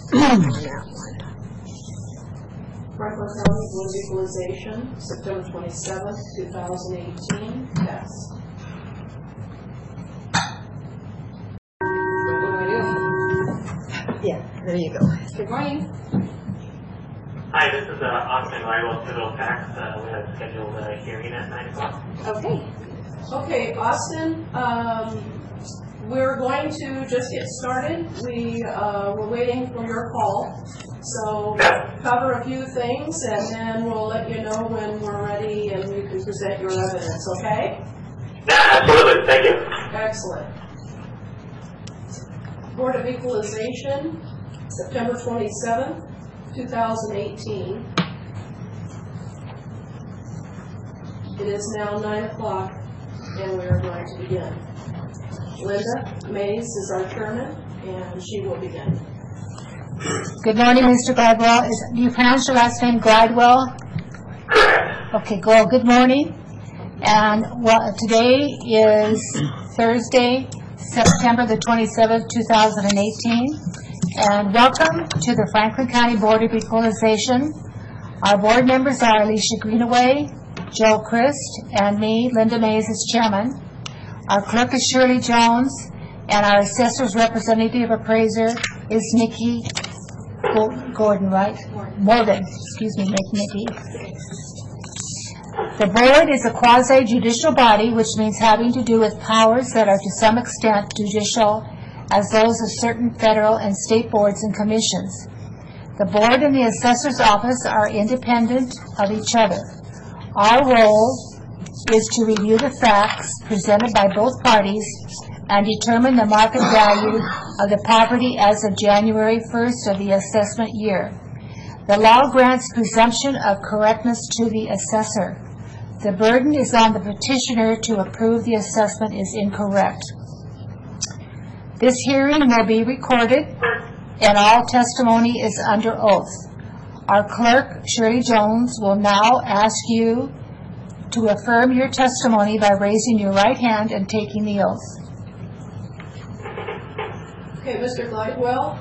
Franklin County Board of Equalization, September 27th, 2018. Yes. What do I do? Yeah, there you go. Good morning. Hi, this is Austin Lywell, Pivotal Tax. We have scheduled a hearing at 9 o'clock. Okay, Austin, we're going to just get started. We're waiting for your call. So cover a few things, and then we'll let you know when we're ready and you can present your evidence, okay? Yeah, absolutely. Thank you. Excellent. Board of Equalization, September 27th, 2018. It is now 9 o'clock, and we are going to begin. Linda Mays is our chairman, and she will begin. Good morning, Mr. Glidewell. Do you pronounce your last name Glidewell? Correct. Okay, good morning. And today is Thursday, September the 27th, 2018. And welcome to the Franklin County Board of Equalization. Our board members are Alicia Greenaway, Joe Christ, and me, Linda Mays, as chairman. Our clerk is Shirley Jones, and our assessor's representative appraiser is Nikki Gordon, right? Morgan, excuse me, Nikki. The board is a quasi-judicial body, which means having to do with powers that are to some extent judicial, as those of certain federal and state boards and commissions. The board and the assessor's office are independent of each other. Our role is to review the facts presented by both parties and determine the market value of the property as of January 1st of the assessment year. The law grants presumption of correctness to the assessor. The burden is on the petitioner to approve the assessment is incorrect. This hearing will be recorded, and all testimony is under oath. Our clerk, Shirley Jones, will now ask you to affirm your testimony by raising your right hand and taking the oath. Okay, Mr. Glidewell,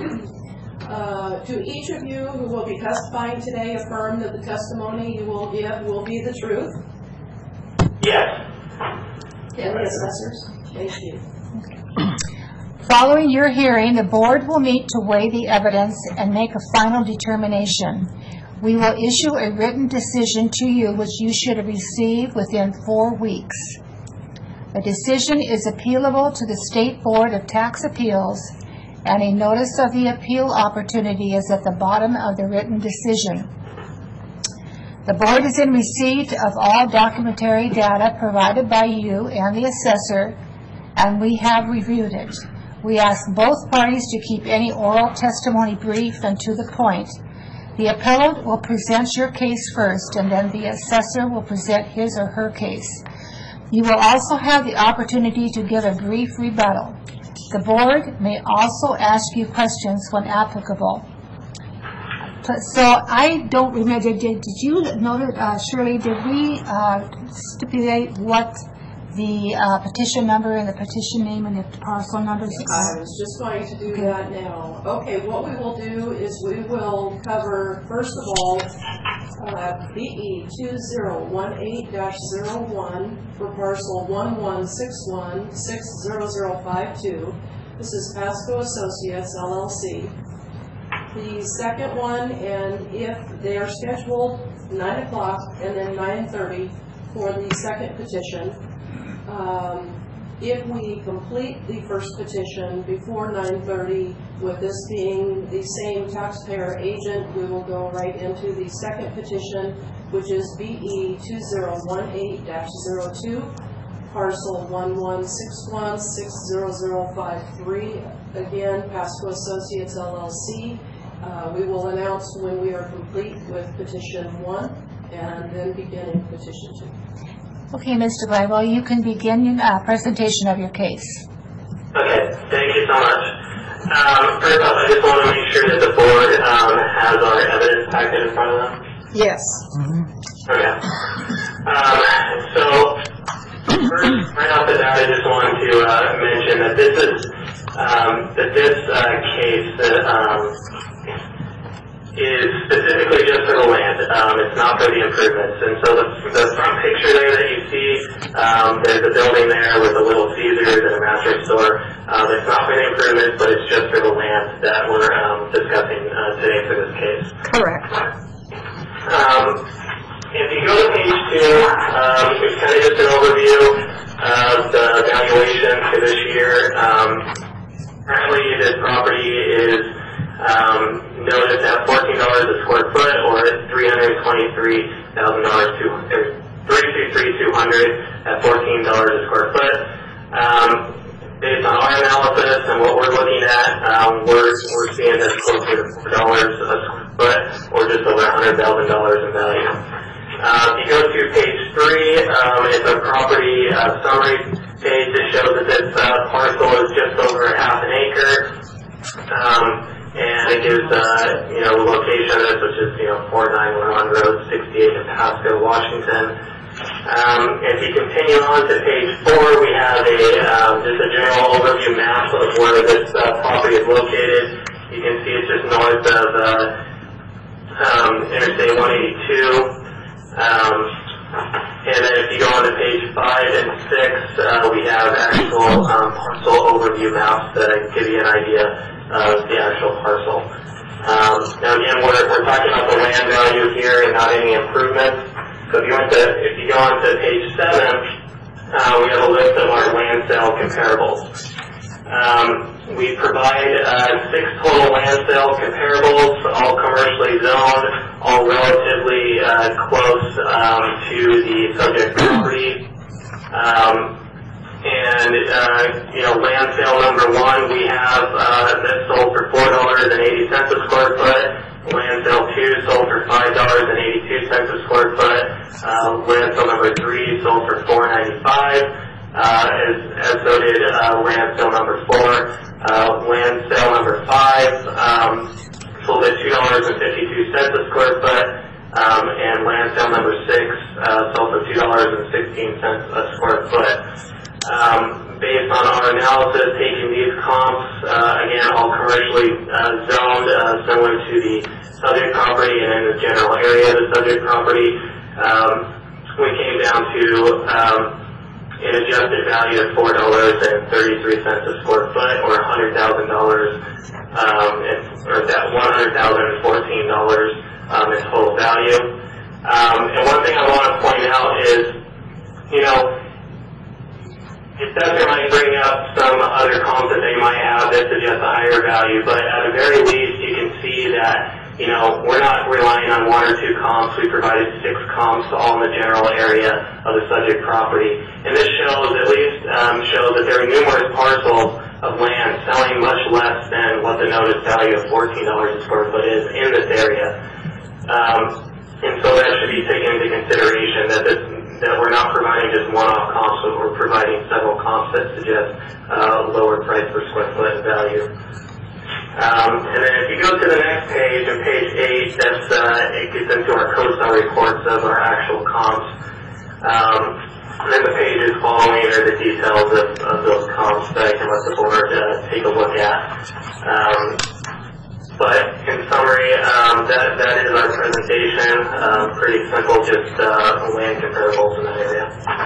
do each of you who will be testifying today affirm that the testimony you will give will be the truth? Yes. And the assessors? Thank you. Following your hearing, the board will meet to weigh the evidence and make a final determination. We will issue a written decision to you, which you should receive within 4 weeks. The decision is appealable to the State Board of Tax Appeals, and a notice of the appeal opportunity is at the bottom of the written decision. The board is in receipt of all documentary data provided by you and the assessor, and we have reviewed it. We ask both parties to keep any oral testimony brief and to the point. The appellant will present your case first, and then the assessor will present his or her case. You will also have the opportunity to give a brief rebuttal. The board may also ask you questions when applicable. So I don't remember, did you note, Shirley, did we stipulate what the petition number and the petition name and the parcel numbers are? I was just going to do that now. Okay, what we will do is we will cover, first of all, BE 2018-01 for parcel 1161-60052. This is Pasco Associates, LLC. The second one, and if they are scheduled 9 o'clock and then 9:30 for the second petition, if we complete the first petition before 9:30, with this being the same taxpayer agent, we will go right into the second petition, which is BE 2018-02, parcel 1161-60053, again, Pasco Associates, LLC. We will announce when we are complete with petition 1 and then beginning petition 2. Okay, Mr. Glidewell, you can begin your presentation of your case. Okay, thank you so much. First off, I just want to make sure that the board has our evidence packet in front of them. Yes. Okay. So, first, right off the bat, I just want to mention that this is that this case is specifically just for the land. It's not for the improvements. And so the front picture there that you see, there's a building there with a Little Caesars and a mattress store. It's not for the improvements, but it's just for the land that we're discussing today for this case. Correct. If you go to page 2, it's kind of just an overview of the valuation for this year. Currently, this property is noticed at $14 a square foot, or $323,200 at $14 a square foot. Based on our analysis and what we're looking at, we're seeing this closer to $4 a square foot, or just over $100,000 in value. If you go to page 3, it's a property summary page that shows that this parcel is just over half an acre. And it gives, the location of this, which is, 4911 Road 68 in Pasco, Washington. If you continue on to page 4, we have just a general overview map of where this property is located. You can see it's just north of Interstate 182. And then if you go on to page 5 and 6, we have actual parcel overview maps that give you an idea of the actual parcel. Now again, we're talking about the land value here and not any improvements. So if you go on to page 7, we have a list of our land sale comparables. We provide 6 total land sale comparables, all commercially zoned, all relatively close to the subject property. Land sale number 1 we have that sold for $4.80 a square foot. Land sale 2 sold for $5.82 a square foot. Land sale number 3 sold for $4.95. As so did land sale number 4. Land sale number 5 sold at $2.52 a square foot. And land sale number 6 sold for $2.16 a square foot. Based on our analysis, taking these comps, again, all commercially zoned, similar to the subject property and in the general area of the subject property, we came down to an adjusted value of $4.33 a square foot, or $100,000, or that $100,014 in total value. And one thing I want to point out is, assessor might bring up some other comps that they might have that suggest a higher value, but at the very least, you can see that, we're not relying on 1 or 2 comps. We provided 6 comps all in the general area of the subject property. And this shows, at least, shows that there are numerous parcels of land selling much less than what the notice value of $14 a square foot is in this area. And so that should be taken into consideration that we're not providing just one-off comps, but we're providing several comps that suggest lower price per square foot value. And then if you go to the next page, on page 8, it gets into our COSTAR reports of our actual comps. And then the pages following are the details of those comps that I can let the board take a look at. But in summary, that is our presentation. Pretty simple, just land comparables in that area.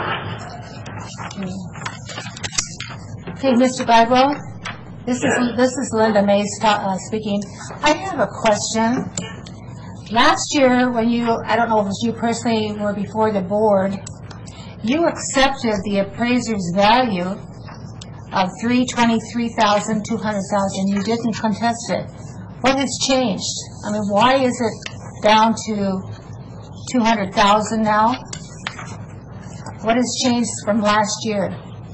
Okay, Mr. Bible, this is Linda Mays speaking. I have a question. Last year, when I don't know if it was you personally or before the board, you accepted the appraiser's value of $323,000, $200,000. You didn't contest it. What has changed? I mean, why is it down to $200,000 now? What has changed from last year?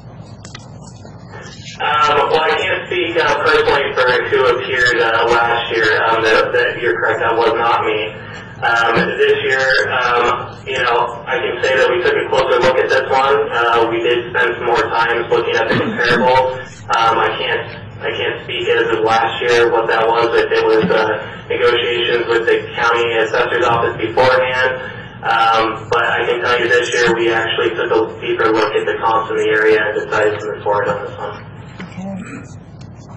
Well, I can't speak personally for who appeared last year. That you're correct, that was not me. This year, I can say that we took a closer look at this one. We did spend some more time looking at the comparable. I can't speak as of last year what that was, if it was negotiations with the county assessor's office beforehand. But I can tell you this year we actually took a deeper look at the comps in the area and decided to move forward on this one.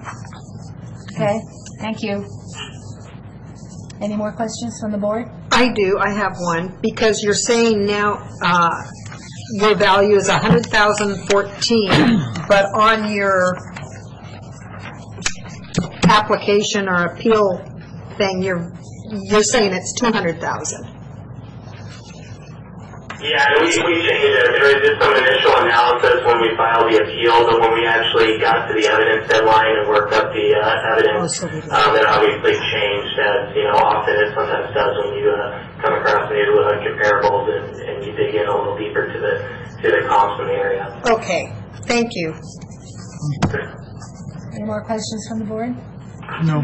Okay, thank you. Any more questions from the board? I do, I have one, because you're saying now your value is 100,014, but on your application or appeal thing, you're saying it's 200,000. Yeah, and we changed it. There was just some initial analysis when we filed the appeal, but when we actually got to the evidence deadline and worked up the evidence, that obviously changed, as often it sometimes does when you come across new comparables and you dig in a little deeper to the comps in the area. Okay, thank you. Any more questions from the board? No.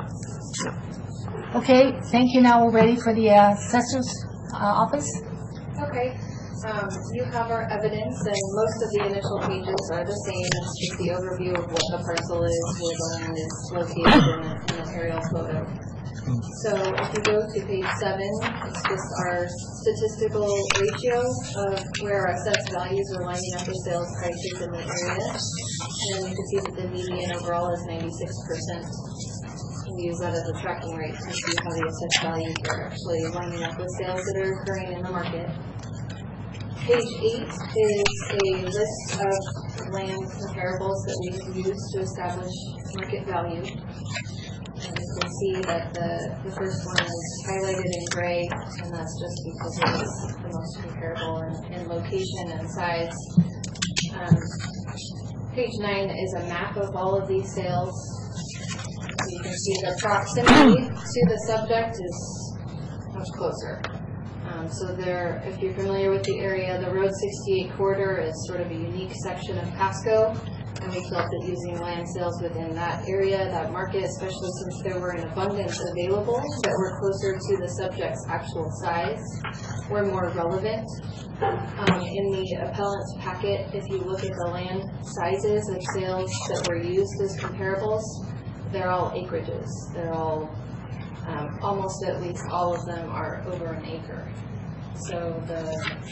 Okay, thank you. Now we're ready for the assessor's office. Okay, you have our evidence, and most of the initial pages are the same. It's just the overview of what the parcel is, where the land is located in an aerial photo. So if you go to page 7, it's just our statistical ratio of where our assessed values are lining up with sales prices in the area. And you can see that the median overall is 96%. We use that as a tracking rate to see how the assessed values are actually lining up with sales that are occurring in the market. Page 8 is a list of land comparables that we have used to establish market value. And you can see that the first one is highlighted in gray, and that's just because it is the most comparable in location and size. Page 9 is a map of all of these sales. You can see the proximity to the subject is much closer. So there, if you're familiar with the area, the Road 68 corridor is sort of a unique section of Pasco, and we felt that using land sales within that area, that market, especially since there were an abundance available that were closer to the subject's actual size, were more relevant. In the appellant's packet, if you look at the land sizes of sales that were used as comparables, they're all acreages. They're all, almost at least all of them are over an acre. So the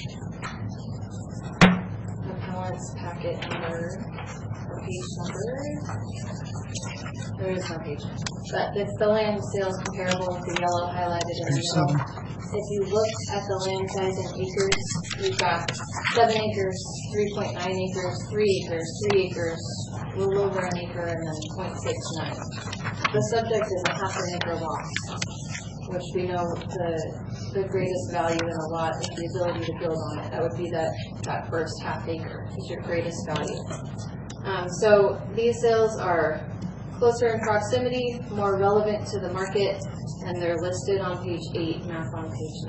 appellant's packet number, or page number, there is no page. But it's the land sales comparable with the yellow highlighted in the middle. If you look at the land size in acres, we've got 7 acres, 3.9 acres, 3 acres, 3 acres, a little over an acre, and then 0.69. The subject is a half an acre lot, which we know the greatest value in a lot is the ability to build on it. That would be that first half acre is your greatest value. So these sales are closer in proximity, more relevant to the market, and they're listed on page 8, map on page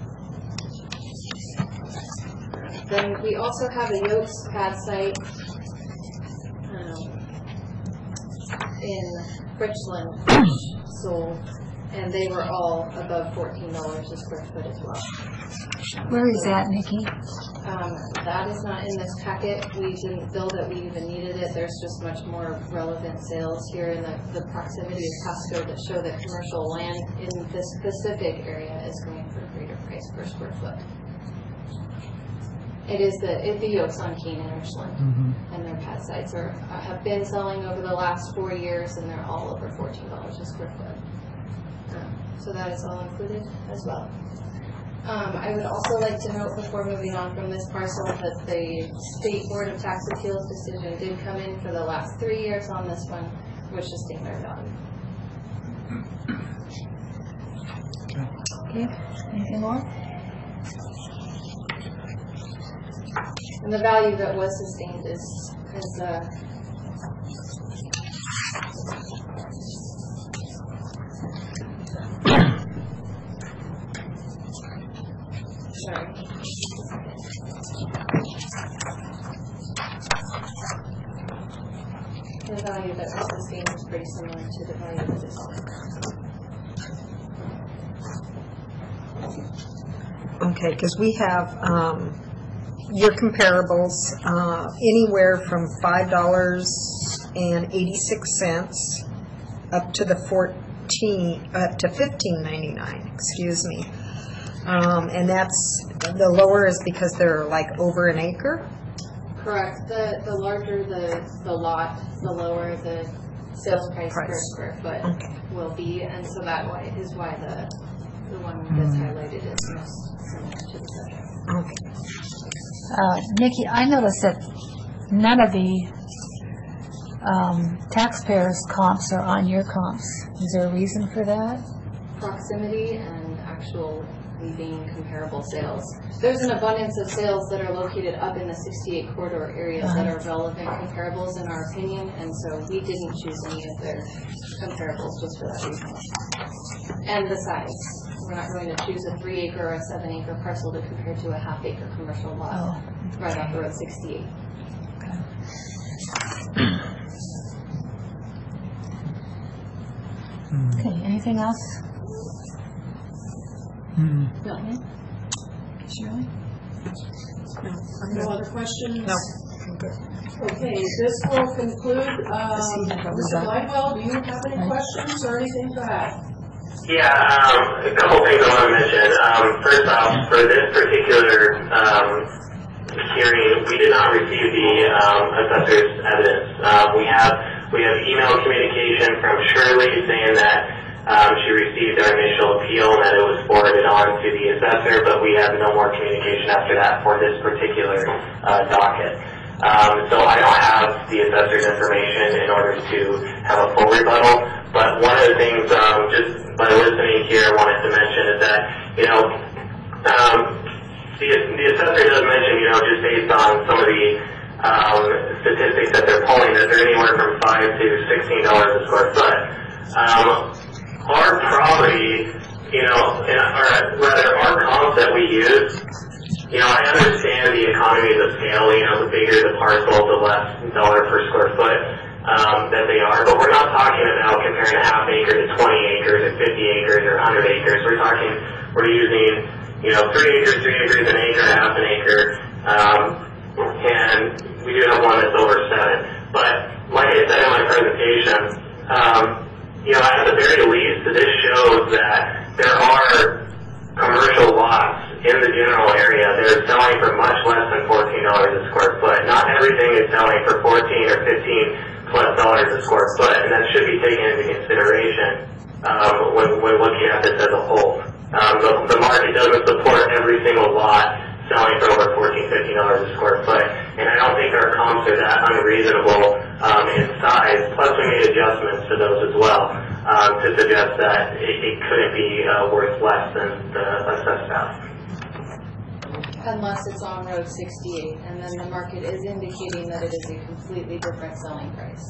9. Then we also have a Yotes pad site in Richland, sold, and they were all above $14 a square foot as well. Where is that, Nikki? That is not in this packet. We didn't feel that we even needed it. There's just much more relevant sales here in the proximity of Pasco that show that commercial land in this specific area is going for a greater price per square foot. It is the Yotes on Keene and Richland, and their pad sites have been selling over the last 4 years, and they're all over $14 a square foot. So that is all included as well. I would also like to note before moving on from this parcel that the State Board of Tax Appeals decision did come in for the last 3 years on this one, which sustained their value. Okay, anything more? And the value that was sustained is sorry. The value that was sustained is pretty similar to the value that is on. Okay, because we have your comparables anywhere from $5.86 up to $15.99. Excuse me, and that's the lower is because they're like over an acre. Correct. The larger the lot, the lower the sales price per Price. square foot Okay. will be, and so that is why the one that's highlighted is most similar to the subject. Okay. Nikki, I noticed that none of the taxpayers' comps are on your comps. Is there a reason for that? Proximity and actual being comparable sales. There's an abundance of sales that are located up in the 68 corridor areas that are relevant comparables in our opinion, and so we didn't choose any of their comparables just for that reason. And the size. We're not going to choose a 3-acre or a 7-acre parcel to compare to a half-acre commercial lot right off the road 68. Okay, anything else? No. Shirley? No other questions? No. Okay, this will conclude, Mr. Blackwell, do you have any questions or anything to add? Yeah, a couple things I want to mention. First off, for this particular hearing, we did not receive the assessor's evidence. We have email communication from Shirley saying that she received our initial appeal and that it was forwarded on to the assessor, but we have no more communication after that for this particular docket. So I don't have the assessor's information in order to have a full rebuttal, but one of the things, just by listening here, I wanted to mention is that, the assessor does mention, just based on some of the statistics that they're pulling, that they're anywhere from $5 to $16 a square foot. Our property, or rather our comps that we use, I understand the economies of scale, the bigger the parcel, the less dollar per square foot that they are, but we're not talking about comparing a half acre to 20 acres or 50 acres or 100 acres. We're using, 3 acres, an acre, half an acre, and we do have one that's over 7. But like I said in my presentation, at the very least, this shows that there are commercial lots in the general area that are selling for much less than $14 a square foot. Not everything is selling for $14 or $15 plus a square foot, and that should be taken into consideration when looking at this as a whole. The market doesn't support every single lot selling for over $14, $15 a square foot, and I don't think our comps are that unreasonable in size. Plus, we made adjustments to those as well to suggest that it couldn't be worth less than the assessed value. Unless it's on Road 68, and then the market is indicating that it is a completely different selling price.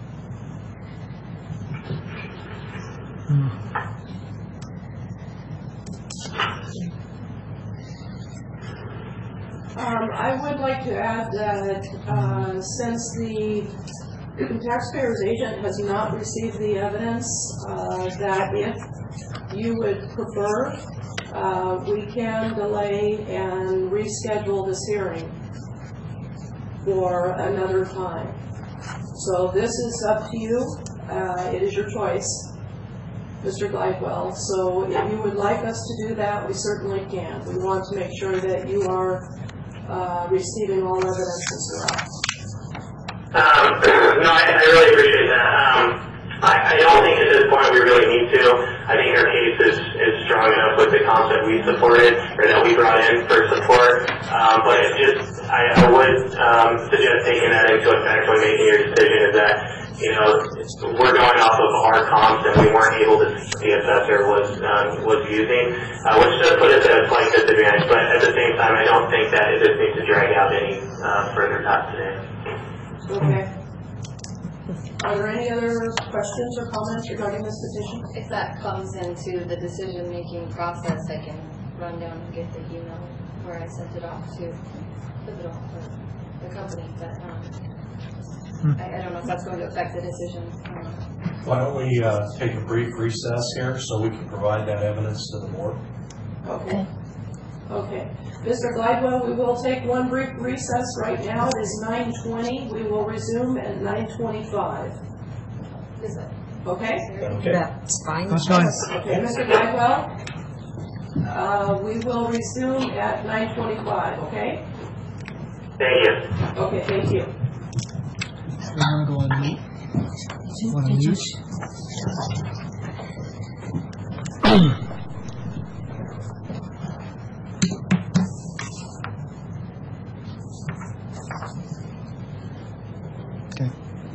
I would like to add that since the taxpayer's agent has not received the evidence, that if you would prefer, we can delay and reschedule this hearing for another time. So this is up to you. It is your choice, Mr. Glidewell. So if you would like us to do that, we certainly can. We want to make sure that you are receiving all evidence as well. No, I really appreciate that. I don't think at this point we really need to. I think our case is strong enough with the comps that we supported, or that we brought in for support. But I would suggest taking that into effect when making your decision is that, we're going off of our comps and we weren't able to see what the assessor was using, which does put us at a slight disadvantage. But at the same time, I don't think that it just needs to drag out any further past today. Okay. Are there any other questions or comments regarding this petition? If that comes into the decision-making process, I can run down and get the email where I sent it off to the company, but I don't know if that's going to affect the decision. Why don't we take a brief recess here so we can provide that evidence to the board? Okay. Okay. Mr. Glidewell, we will take one brief recess right now. It is 9:20. We will resume at 9:25. Is it? Okay? Okay. That's fine. Okay, Mr. Glidewell, we will resume at 9:25, okay? Thank you. Okay, thank you. We're going to go on mute. One of these? Okay.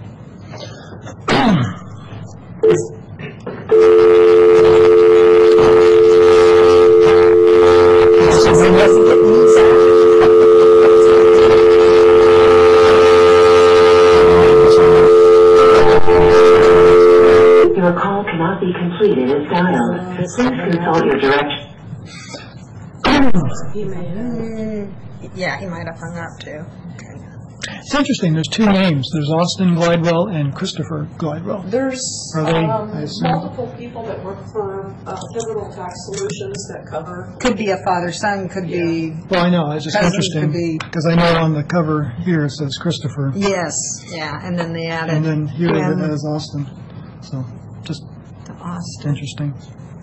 Your call cannot be completed as dialed. Please consult your direction. He may have. Yeah, he might have hung up too. It's interesting, there's two names. There's Austin Glidewell and Christopher Glidewell. There's Are they, I assume? multiple people that work for Pivotal Tax Solutions that cover. Could be a father-son, could be, Well, I know, it's just Cousins interesting, could be- because I know on the cover here it says Christopher, yes, yeah, and then they added. and then here it him has Austin. So, just to Austin. interesting.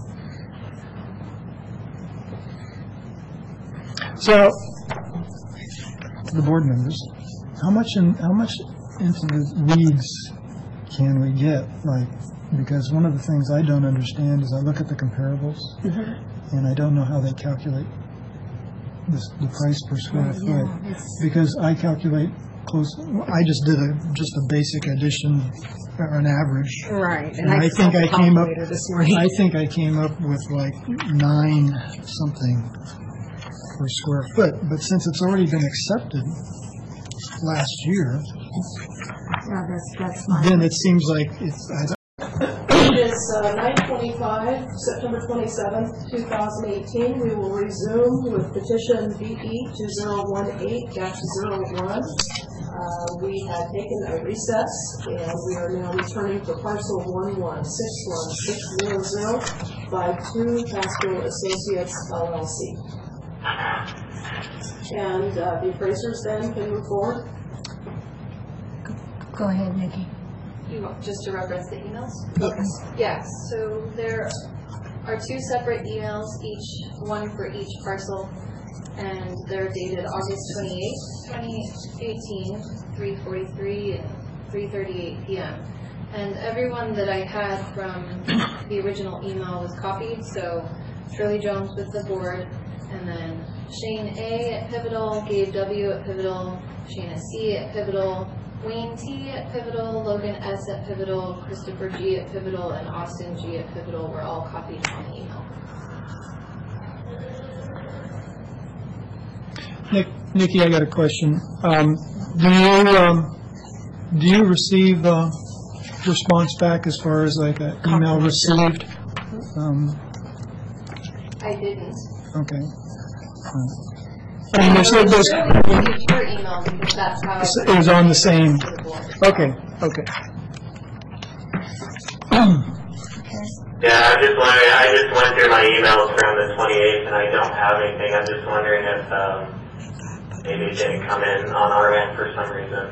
So, the board members, how much into the weeds can we get? Like, because one of the things I don't understand is I look at the comparables, and I don't know how they calculate the price per square foot. Because I calculate close, I just did a basic addition, or an average. Right. And I think I came up, this morning. I think I came up with like 9 something per square foot, but since it's already been accepted last year, that's fine. then it seems like it's, It's 9/25, September 27th, 2018. We will resume with petition BE 2018-01. We had taken a recess, and we are now returning for parcel 116160052 Pasco Associates LLC. And the appraisers then can move forward. Go ahead, Nikki. You want just to reference the emails? Yes. Yes, so there are 2 separate emails, one for each parcel, and they're dated August 28th, 2018, 3:43 and 3:38 p.m. And everyone that I had from the original email was copied, so Shirley Jones with the board, and then Shane A. at Pivotal, Gabe W. at Pivotal, Shana C. at Pivotal, Wayne T. at Pivotal, Logan S. at Pivotal, Christopher G. at Pivotal, and Austin G. at Pivotal were all copied on the email. Nikki, I got a question. Do you receive response back as far as like an email received? I didn't. Okay. I mean, there's I received your email because that's how it was on the same. to the board. Okay, okay. Yeah, I'm just wondering, I just went through my emails from the 28th and I don't have anything. I'm just wondering if maybe it didn't come in on our end for some reason.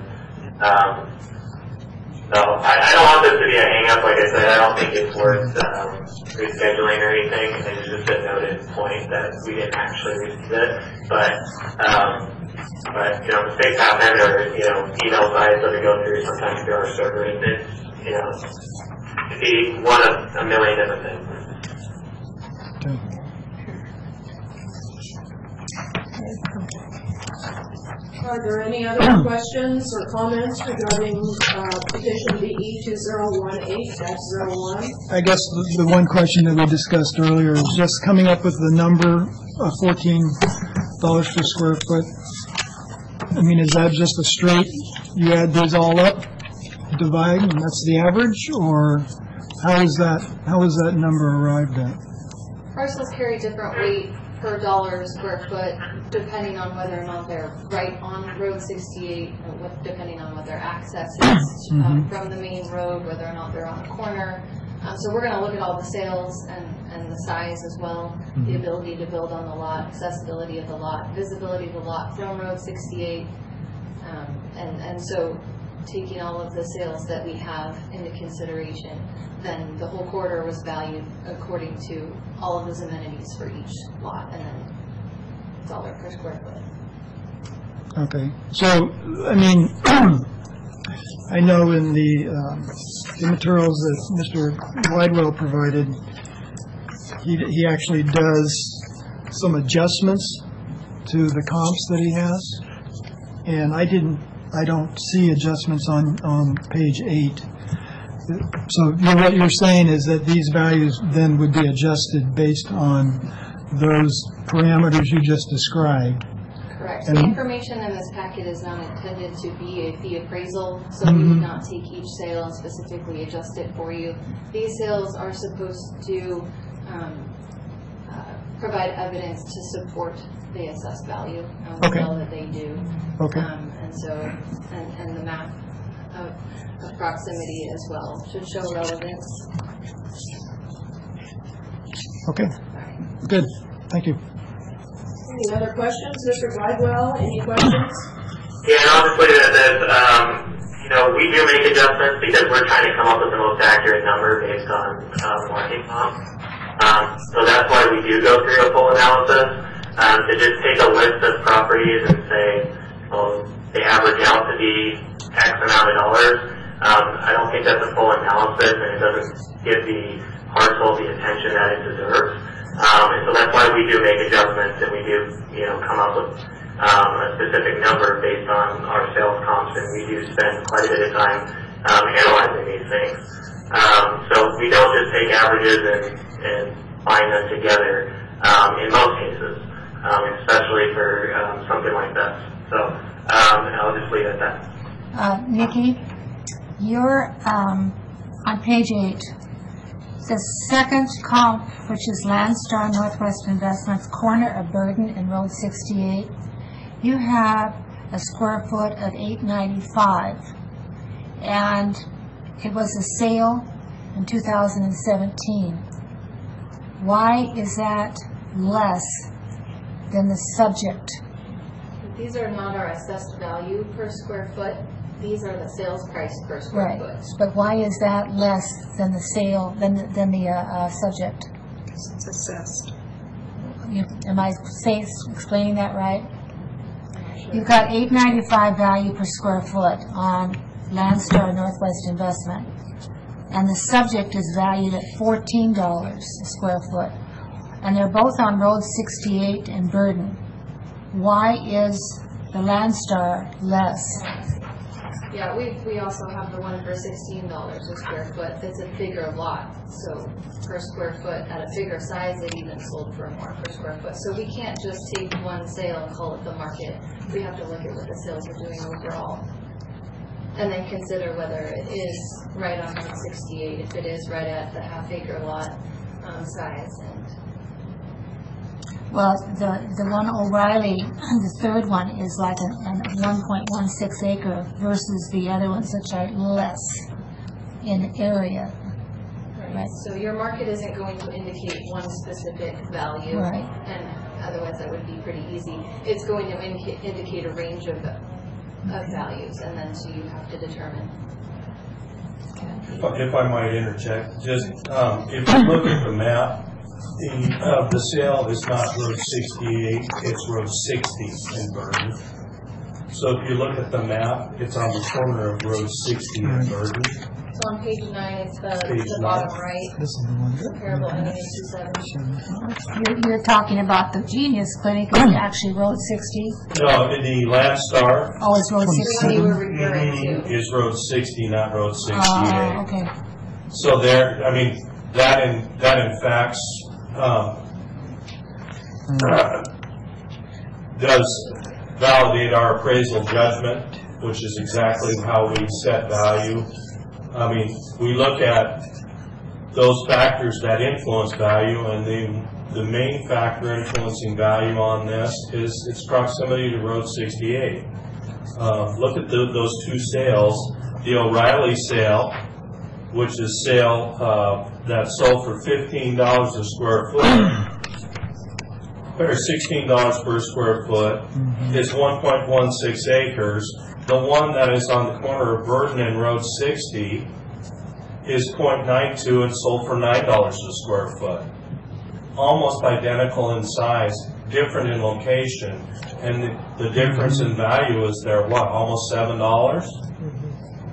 So I don't want this to be a hang-up. Like I said, I don't think it's worth rescheduling or anything. It's just a noted point that we didn't actually receive it. But mistakes happen, or email sites that we go through sometimes through our server. It's could be one of a million different things. Okay. Are there any other questions or comments regarding petition BE 2018-01? I guess the one question that we discussed earlier is just coming up with the number of $14 per square foot. I mean, is that just a straight, you add these all up, divide, and that's the average, or how is that number arrived at? Parcels carry different weight per dollar square foot, depending on whether or not they're right on Road 68, or depending on what their access is from the main road, whether or not they're on a corner. So we're going to look at all the sales and the size as well, the ability to build on the lot, accessibility of the lot, visibility of the lot from Road 68, and so taking all of the sales that we have into consideration, then the whole corridor was valued according to all of those amenities for each lot, and then $1 per square foot. Okay, so, I mean, I know in the materials that Mr. Widewell provided, he actually does some adjustments to the comps that he has, and I don't see adjustments on page 8. So what you're saying is that these values then would be adjusted based on those parameters you just described. Correct. And the information in this packet is not intended to be a fee appraisal, so we would not take each sale and specifically adjust it for you. These sales are supposed to provide evidence to support the assessed value, and we know that they do. Okay. And the map of proximity as well should show relevance. Okay. Good. Thank you. Any other questions? Mr. Glidewell, any questions? Yeah, and obviously we do make adjustments because we're trying to come up with the most accurate number based on market comp. So that's why we do go through a full analysis. To just take a list of properties and say, they average out to be X amount of dollars. I don't think that's a full analysis, and it doesn't give the parcel the attention that it deserves. And so that's why we do make adjustments, and we do, come up with a specific number based on our sales comps, and we do spend quite a bit of time analyzing these things. So we don't just take averages and bind them together in most cases, especially for something like this. So I'll just leave it at that. Nikki, you're on page 8. The second comp, which is Landstar Northwest Investments, corner of Burden and Road 68, you have a square foot of $8.95, and it was a sale in 2017. Why is that less than the subject? These are not our assessed value per square foot. These are the sales price per square foot. But why is that less than the sale, than the subject? It's assessed. Am I explaining that right? You've got $8.95 value per square foot on Landstar Northwest Investment, and the subject is valued at $14 a square foot, and they're both on Road 68 and Burden. Why is the Landstar less? Yeah, we also have the one for $16 a square foot. That's a bigger lot, so per square foot at a bigger size, it even sold for more per square foot. So we can't just take one sale and call it the market. We have to look at what the sales are doing overall, and then consider whether it is right on Route 68, if it is right at the half-acre lot size. Well, the one O'Reilly, the third one, is like a 1.16 acre versus the other ones, which are less in area. Right. So your market isn't going to indicate one specific value, and otherwise that would be pretty easy. It's going to indicate a range of values, and then so you have to determine. If I might interject, just if you look at the map, the sale is not Road 68, it's Road 60 in Burden. So if you look at the map, it's on the corner of Road 60 in Burden. So on page 9, it's the bottom right. This is the one. Comparable NA 27. You're talking about the Genius Clinic, is actually Road 60? No, the Landstar Oh, it's Road 60. You were referring to. is Road 60, not Road 68. Oh, okay. So there, I mean, that in fact does validate our appraisal judgment, which is exactly how we set value. I mean, we look at those factors that influence value, and the main factor influencing value on this is its proximity to Road 68. Look at those two sales. The O'Reilly sale, which is sale that sold for $15 a square foot, or $16 per square foot, is 1.16 acres. The one that is on the corner of Burden and Road 60 is 0.92 and sold for $9 a square foot. Almost identical in size, different in location, and the difference in value is there, what, almost $7?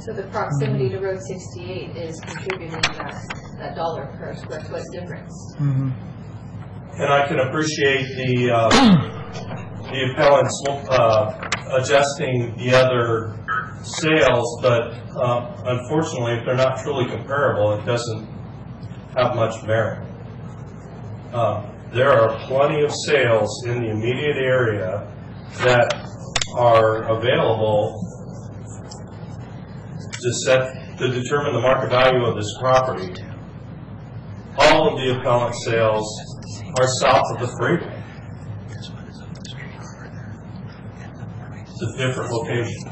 So the proximity to Road 68 is contributing that dollar per square foot difference. Mm-hmm. And I can appreciate the appellants adjusting the other sales, but unfortunately, if they're not truly comparable, it doesn't have much merit. There are plenty of sales in the immediate area that are available to determine the market value of this property. All of the appellant sales are south of the freeway. It's a different location.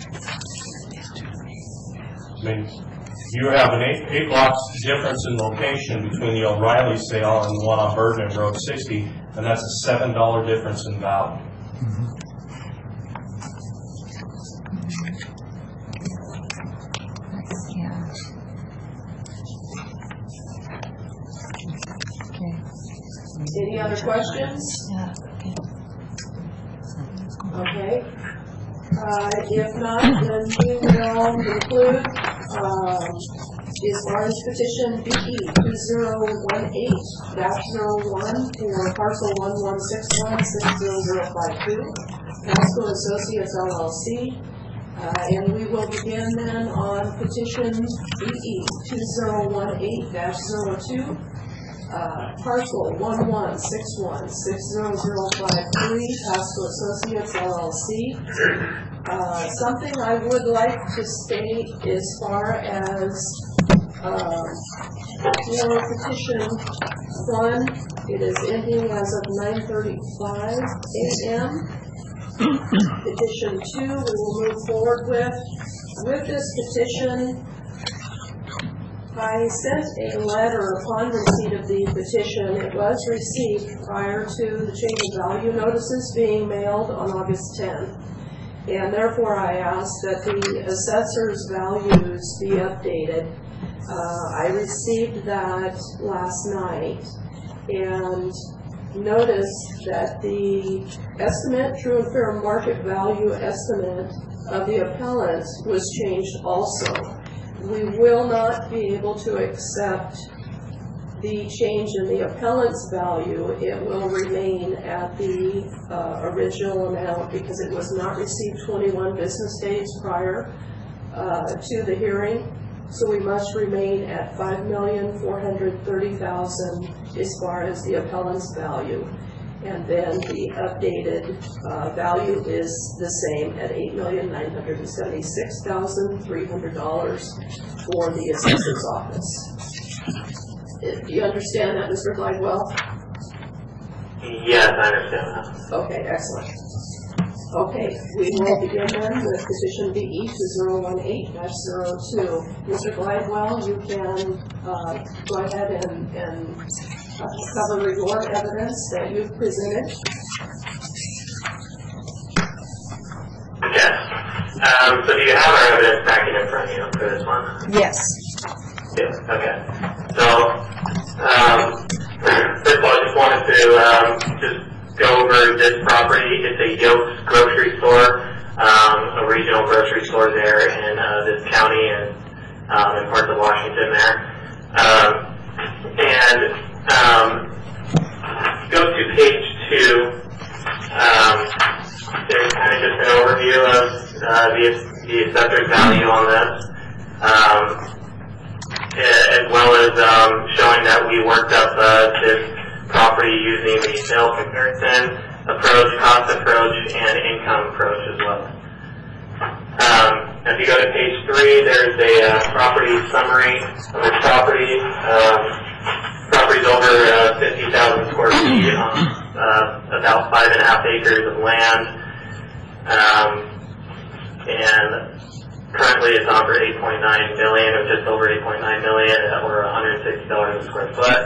I mean, you have an 8 blocks difference in location between the O'Reilly sale and the one on Burden and Road 60, and that's a $7 difference in value. Any other questions? Okay. If not, then we will conclude is Orange Petition BE 2018-01 for parcel 1161-60052, Pasco Associates LLC. And we will begin then on petition BE 2018-02. Parcel 1161-60053, Pasco Associates LLC. Something I would like to state as far as for petition 1, it is ending as of 9:35 a.m. Petition 2, we will move forward with. With this petition, I sent a letter upon receipt of the petition. It was received prior to the change of value notices being mailed on August 10th. And therefore I asked that the assessor's values be updated. I received that last night and noticed that the estimate, true and fair market value estimate of the appellant was changed also. We will not be able to accept the change in the appellant's value. It will remain at the original amount because it was not received 21 business days prior to the hearing. So we must remain at $5,430,000 as far as the appellant's value. And then the updated value is the same at $8,976,300 for the assessor's office. Do you understand that, Mr. Glidewell? Yes, I understand that. Okay, excellent. Okay, we will begin then with petition BE 2018-02. Mr. Glidewell, you can go ahead and cover your evidence that you've presented. Yes. So do you have our evidence packet in front of you for this one? Yes. Yes. Okay. So, first of all, I just wanted to just go over this property. It's a Yoke's grocery store, a regional grocery store there in this county and in parts of Washington there. Go to page 2. There's kind of just an overview of the assessor's value on this, as well as showing that we worked up this property using the sale comparison approach, cost approach, and income approach as well. If you go to page 3, there's a property summary of this property. Property's over 50,000 square feet on about 5.5 acres of land, and currently it's on for $8.9 million, or just over $8.9 million, or $160 a square foot.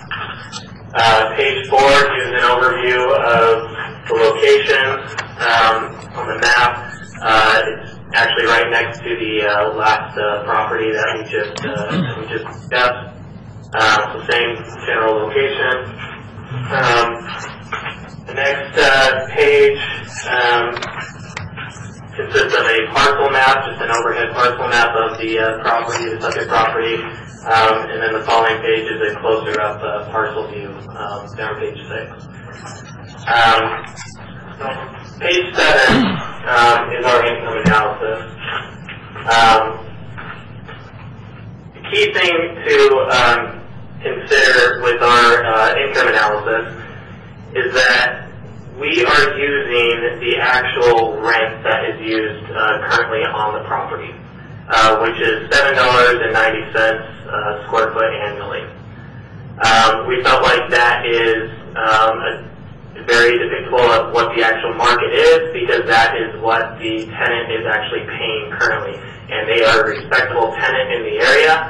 Page 4 gives an overview of the location on the map. It's actually right next to the last property that we just discussed. So same general location. The next page consists of a parcel map, just an overhead parcel map of the property, the subject property, and then the following page is a closer up parcel view, down page 6. Page 7 is our income analysis. The key thing to consider with our income analysis is that we are using the actual rent that is used currently on the property, which is $7.90 a square foot annually. We felt like that is very depictable of what the actual market is, because that is what the tenant is actually paying currently, and they are a respectable tenant in the area,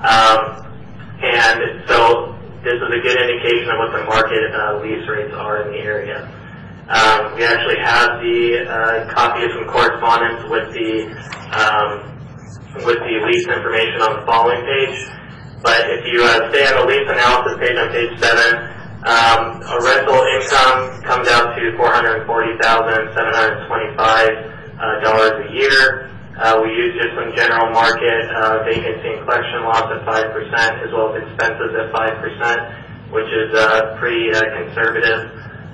and so this is a good indication of what the market lease rates are in the area. We actually have the copy of some correspondence with the lease information on the following page. But if you stay on the lease analysis page on page 7, a rental income comes out to $440,725 a year. We use just some general market vacancy and collection loss at 5%, as well as expenses at 5%, which is pretty conservative.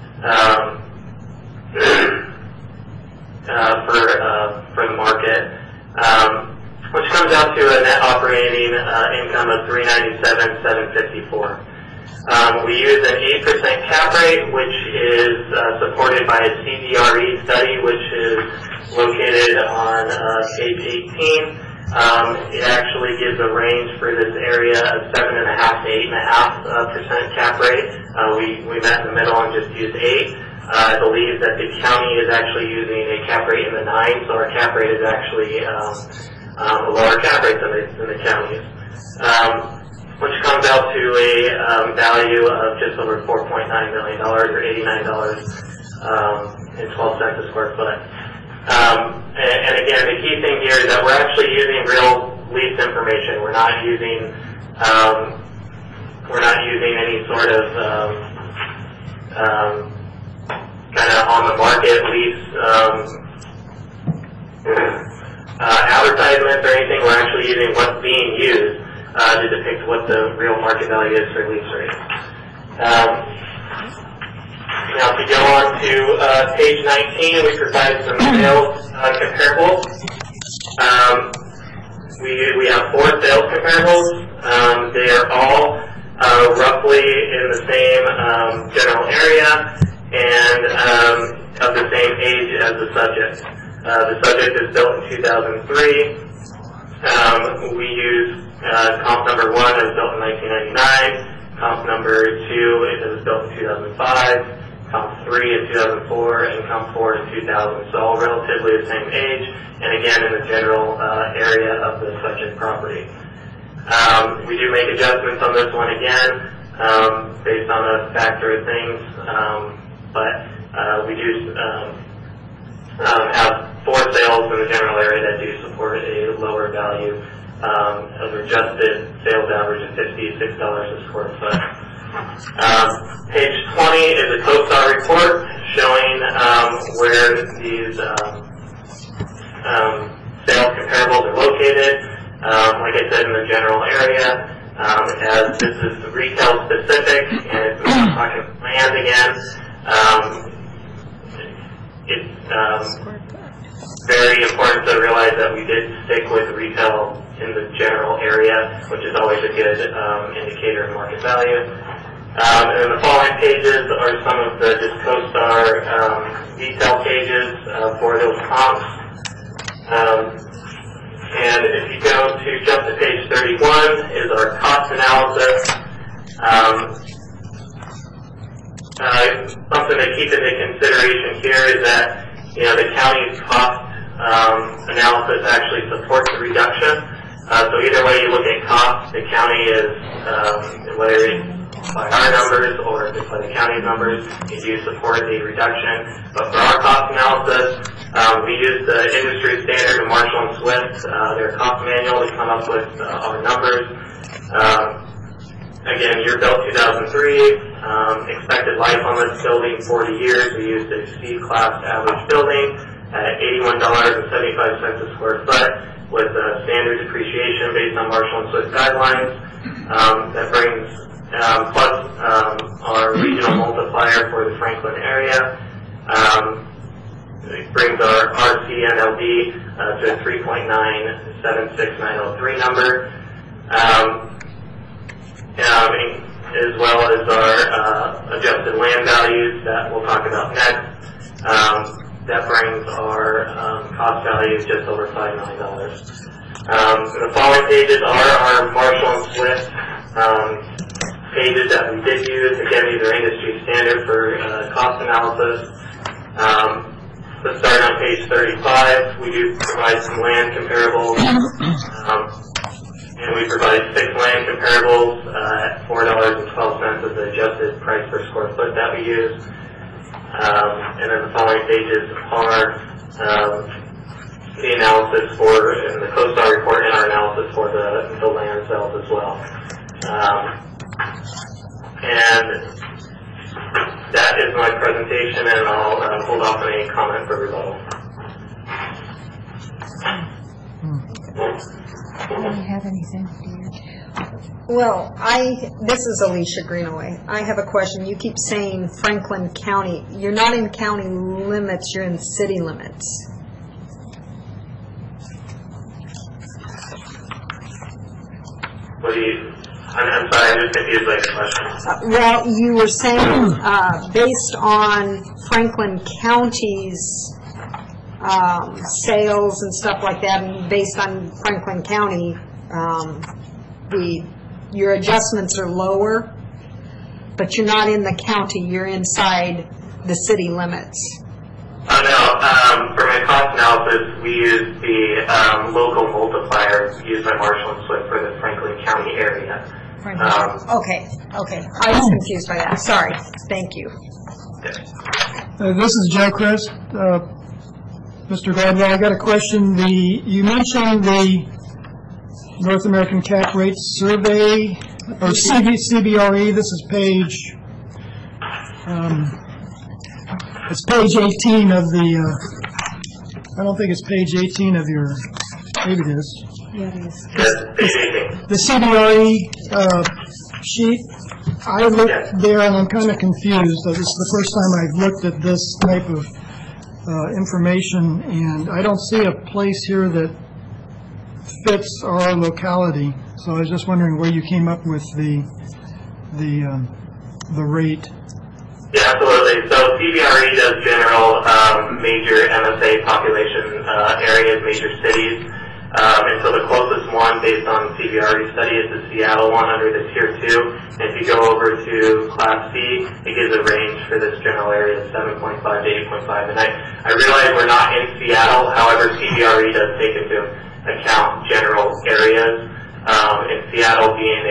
For the market, which comes out to a net operating income of $397,754. We use an 8% cap rate, which is supported by a CBRE study, which is located on page 18. It actually gives a range for this area of 7.5% to 8.5% cap rate. We met in the middle and just used 8. I believe that the county is actually using a cap rate in the 9, so our cap rate is actually a lower cap rate than the county's, which comes out to a value of just over $4.9 million, or $89.12 a square foot. And again, the key thing here is that we're actually using real lease information. We're not using any sort of kind of on the market lease advertisements or anything. We're actually using what's being used to depict what the real market value is for lease rates. Now, if we go on to page 19, we provide some sales comparables. We have 4 sales comparables. They are all roughly in the same general area and of the same age as the subject. The subject is built in 2003. We use comp number 1 that was built in 1999, comp number 2 it was built in 2005, comp 3 in 2004, and comp 4 in 2000. So all relatively the same age, and again in the general area of the subject property. We do make adjustments on this one again, based on a factor of things, but we do have 4 sales in the general area that do support a lower value of adjusted sales average of $56 a square foot. Page 20 is a CoStar report showing where these sales comparables are located. Like I said, in the general area, as this is retail specific and it's not talking land again, it's very important to realize that we did stick with retail in the general area, which is always a good indicator of market value. And then the following pages are some of the just CoStar detail pages for those comps. And if you go to jump to page 31 is our cost analysis. Something to keep into consideration here is that the county's cost analysis actually supports the reduction. So either way you look at costs, the county is, whether it's by our numbers or if it's by the county's numbers, they do support a reduction. But for our cost analysis, we use the industry standard of Marshall and Swift, their cost manual to come up with our numbers. Again, year built 2003, expected life on this building 40 years. We used a C-class average building. at $81.75 a square foot with standard depreciation based on Marshall and Swift guidelines. That brings, plus our regional multiplier for the Franklin area. It brings our RCNLD to a 3.976903 number, as well as our adjusted land values that we'll talk about next. That brings our cost value just over $5 million. The following pages are our Marshall and Swift pages that we did use. Again, these are industry standard for cost analysis. Let's start on page 35. We do provide some land comparables, and we provide 6 land comparables at $4.12 as the adjusted price per square foot that we use. And then the following pages are the analysis for in the CoStar report and our analysis for the land sales as well. And that is my presentation, and I'll hold off on any comment for rebuttal. I don't have anything, dear. Well, this is Alicia Greenaway. I have a question. You keep saying Franklin County. You're not in county limits, you're in city limits. What do you... I'm sorry, I'm just confused by the question. Well, you were saying based on Franklin County's sales and stuff like that, and based on Franklin County, your adjustments are lower, but you're not in the county, you're inside the city limits. Oh, no. For my cost analysis, we use the local multiplier used by Marshall and Swift for the Franklin County area. Okay. I was confused by that. Sorry. Thank you. This is Joe Chris. Mr. Gladwell, I got a question. You mentioned the North American Cap Rate Survey, or CBRE. This is page, it's page 18 of the, I don't think it's page 18 of your, maybe it is. Yeah, it is. The CBRE sheet, I looked there and I'm kind of confused. This is the first time I've looked at this type of information, and I don't see a place here that fits our locality. So I was just wondering where you came up with the rate. Yeah, absolutely. So CBRE does general major MSA population areas, major cities. And so the closest one based on CBRE study is the Seattle one under the Tier 2. And if you go over to Class C, it gives a range for this general area of 7.5 to 8.5. And I realize we're not in Seattle, however, CBRE does take into account general areas. And Seattle being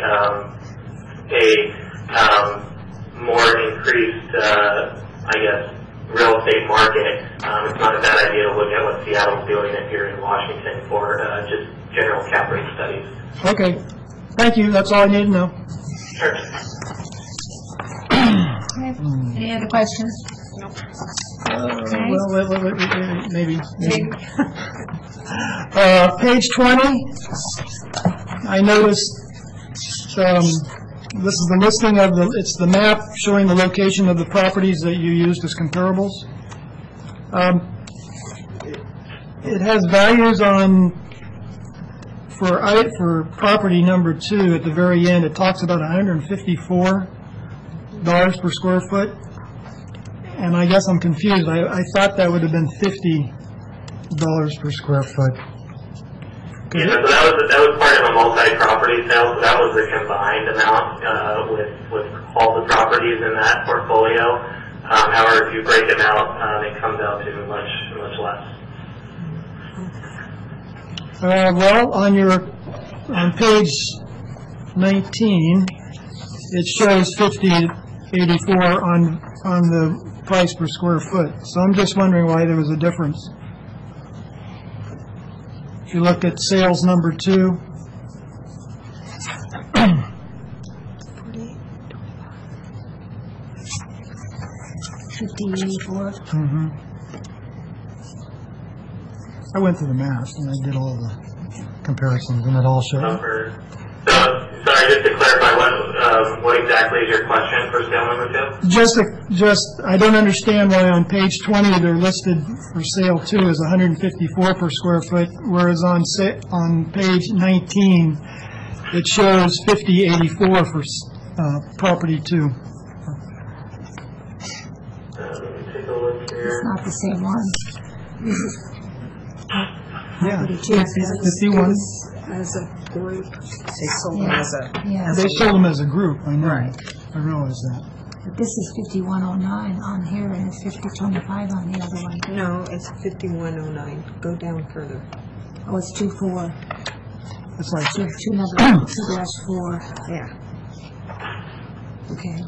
a more increased, I guess, real estate market, it's not a bad idea to look at what Seattle's doing if you're in Washington for just general cap rate studies. Okay. Thank you. That's all I need to know. Sure. Any other questions? No. Well, maybe. Page 20, I noticed this is the listing of it's the map showing the location of the properties that you used as comparables. It has values for property number 2 at the very end. It talks about $154 per square foot, and I guess I'm confused. I thought that would have been $50 per square foot. Yeah, so that was part of a multi-property sale, so that was the combined amount with all the properties in that portfolio. However, if you break them out, it comes out to much less. Well, on page 19, it shows $50.84 on the price per square foot. So I'm just wondering why there was a difference. If you look at sales number 2, $50.84. I went through the math and I did all the comparisons, and it all showed. Sorry, just to clarify, what exactly is your question for sale number 2? I don't understand why on page 20 they're listed for sale 2 as 154 per square foot, whereas on page 19 it shows 5084 for property 2. Let me take a look here. It's not the same one. Yeah, 51. As a group, they sold them as a, Yeah. They sold them as a group, I know. I realize that. But this is 5109 on here and it's 5025 on the other one. no, it's 5109. Go down further. Oh, it's 24. It's like, Two number 2-4. Yeah. Okay.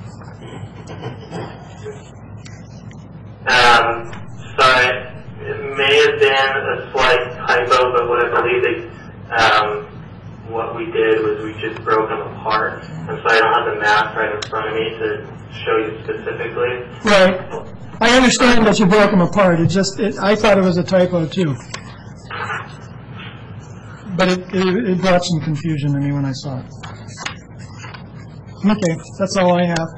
Sorry, it may have been a slight typo, but what I believe what we did was we just broke them apart. And so I don't have the math right in front of me to show you specifically. right. I understand that you broke them apart. I thought it was a typo too. But it brought some confusion to me when I saw it. Okay, that's all I have.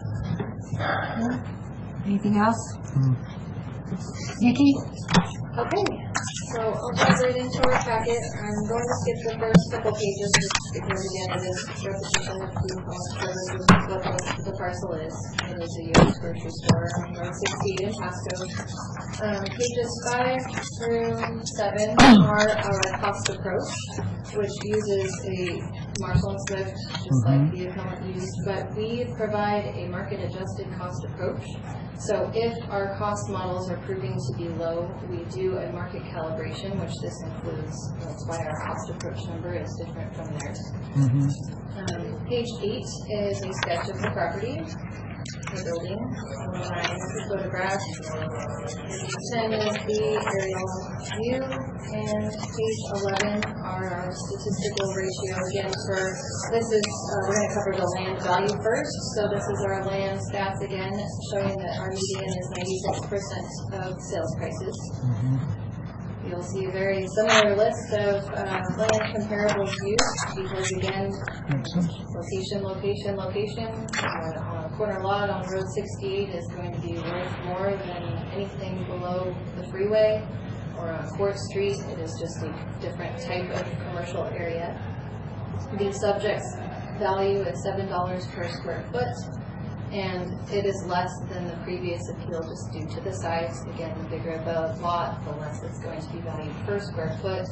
Anything else? Nikki? Okay, so I'll dive right into our packet. I'm going to skip the first couple pages just because again it is repetition of who owns what the parcel is. It is a U.S. grocery store on Road 68 in Pasco. Pages 5 through 7 are our cost approach, which uses a Marshall & Swift, just like the account used, but we provide a market-adjusted cost approach. So if our cost models are proving to be low, we do a market calibration, which this includes. That's why our cost approach number is different from theirs. Page 8 is a sketch of the property, the building. 9 is the photograph. 10 is the aerial view. And page 11 are our statistical ratio. Again, we're going to cover the land value first. So this is our land stats again, showing that our median is 96% of sales prices. You'll see a very similar list of land comparables used because again, location. On a corner lot on Road 68 is going to be worth more than anything below the freeway, or on Court Street, it is just a different type of commercial area. The subject's value is $7 per square foot, and it is less than the previous appeal just due to the size. Again, the bigger the lot, the less it's going to be valued per square foot.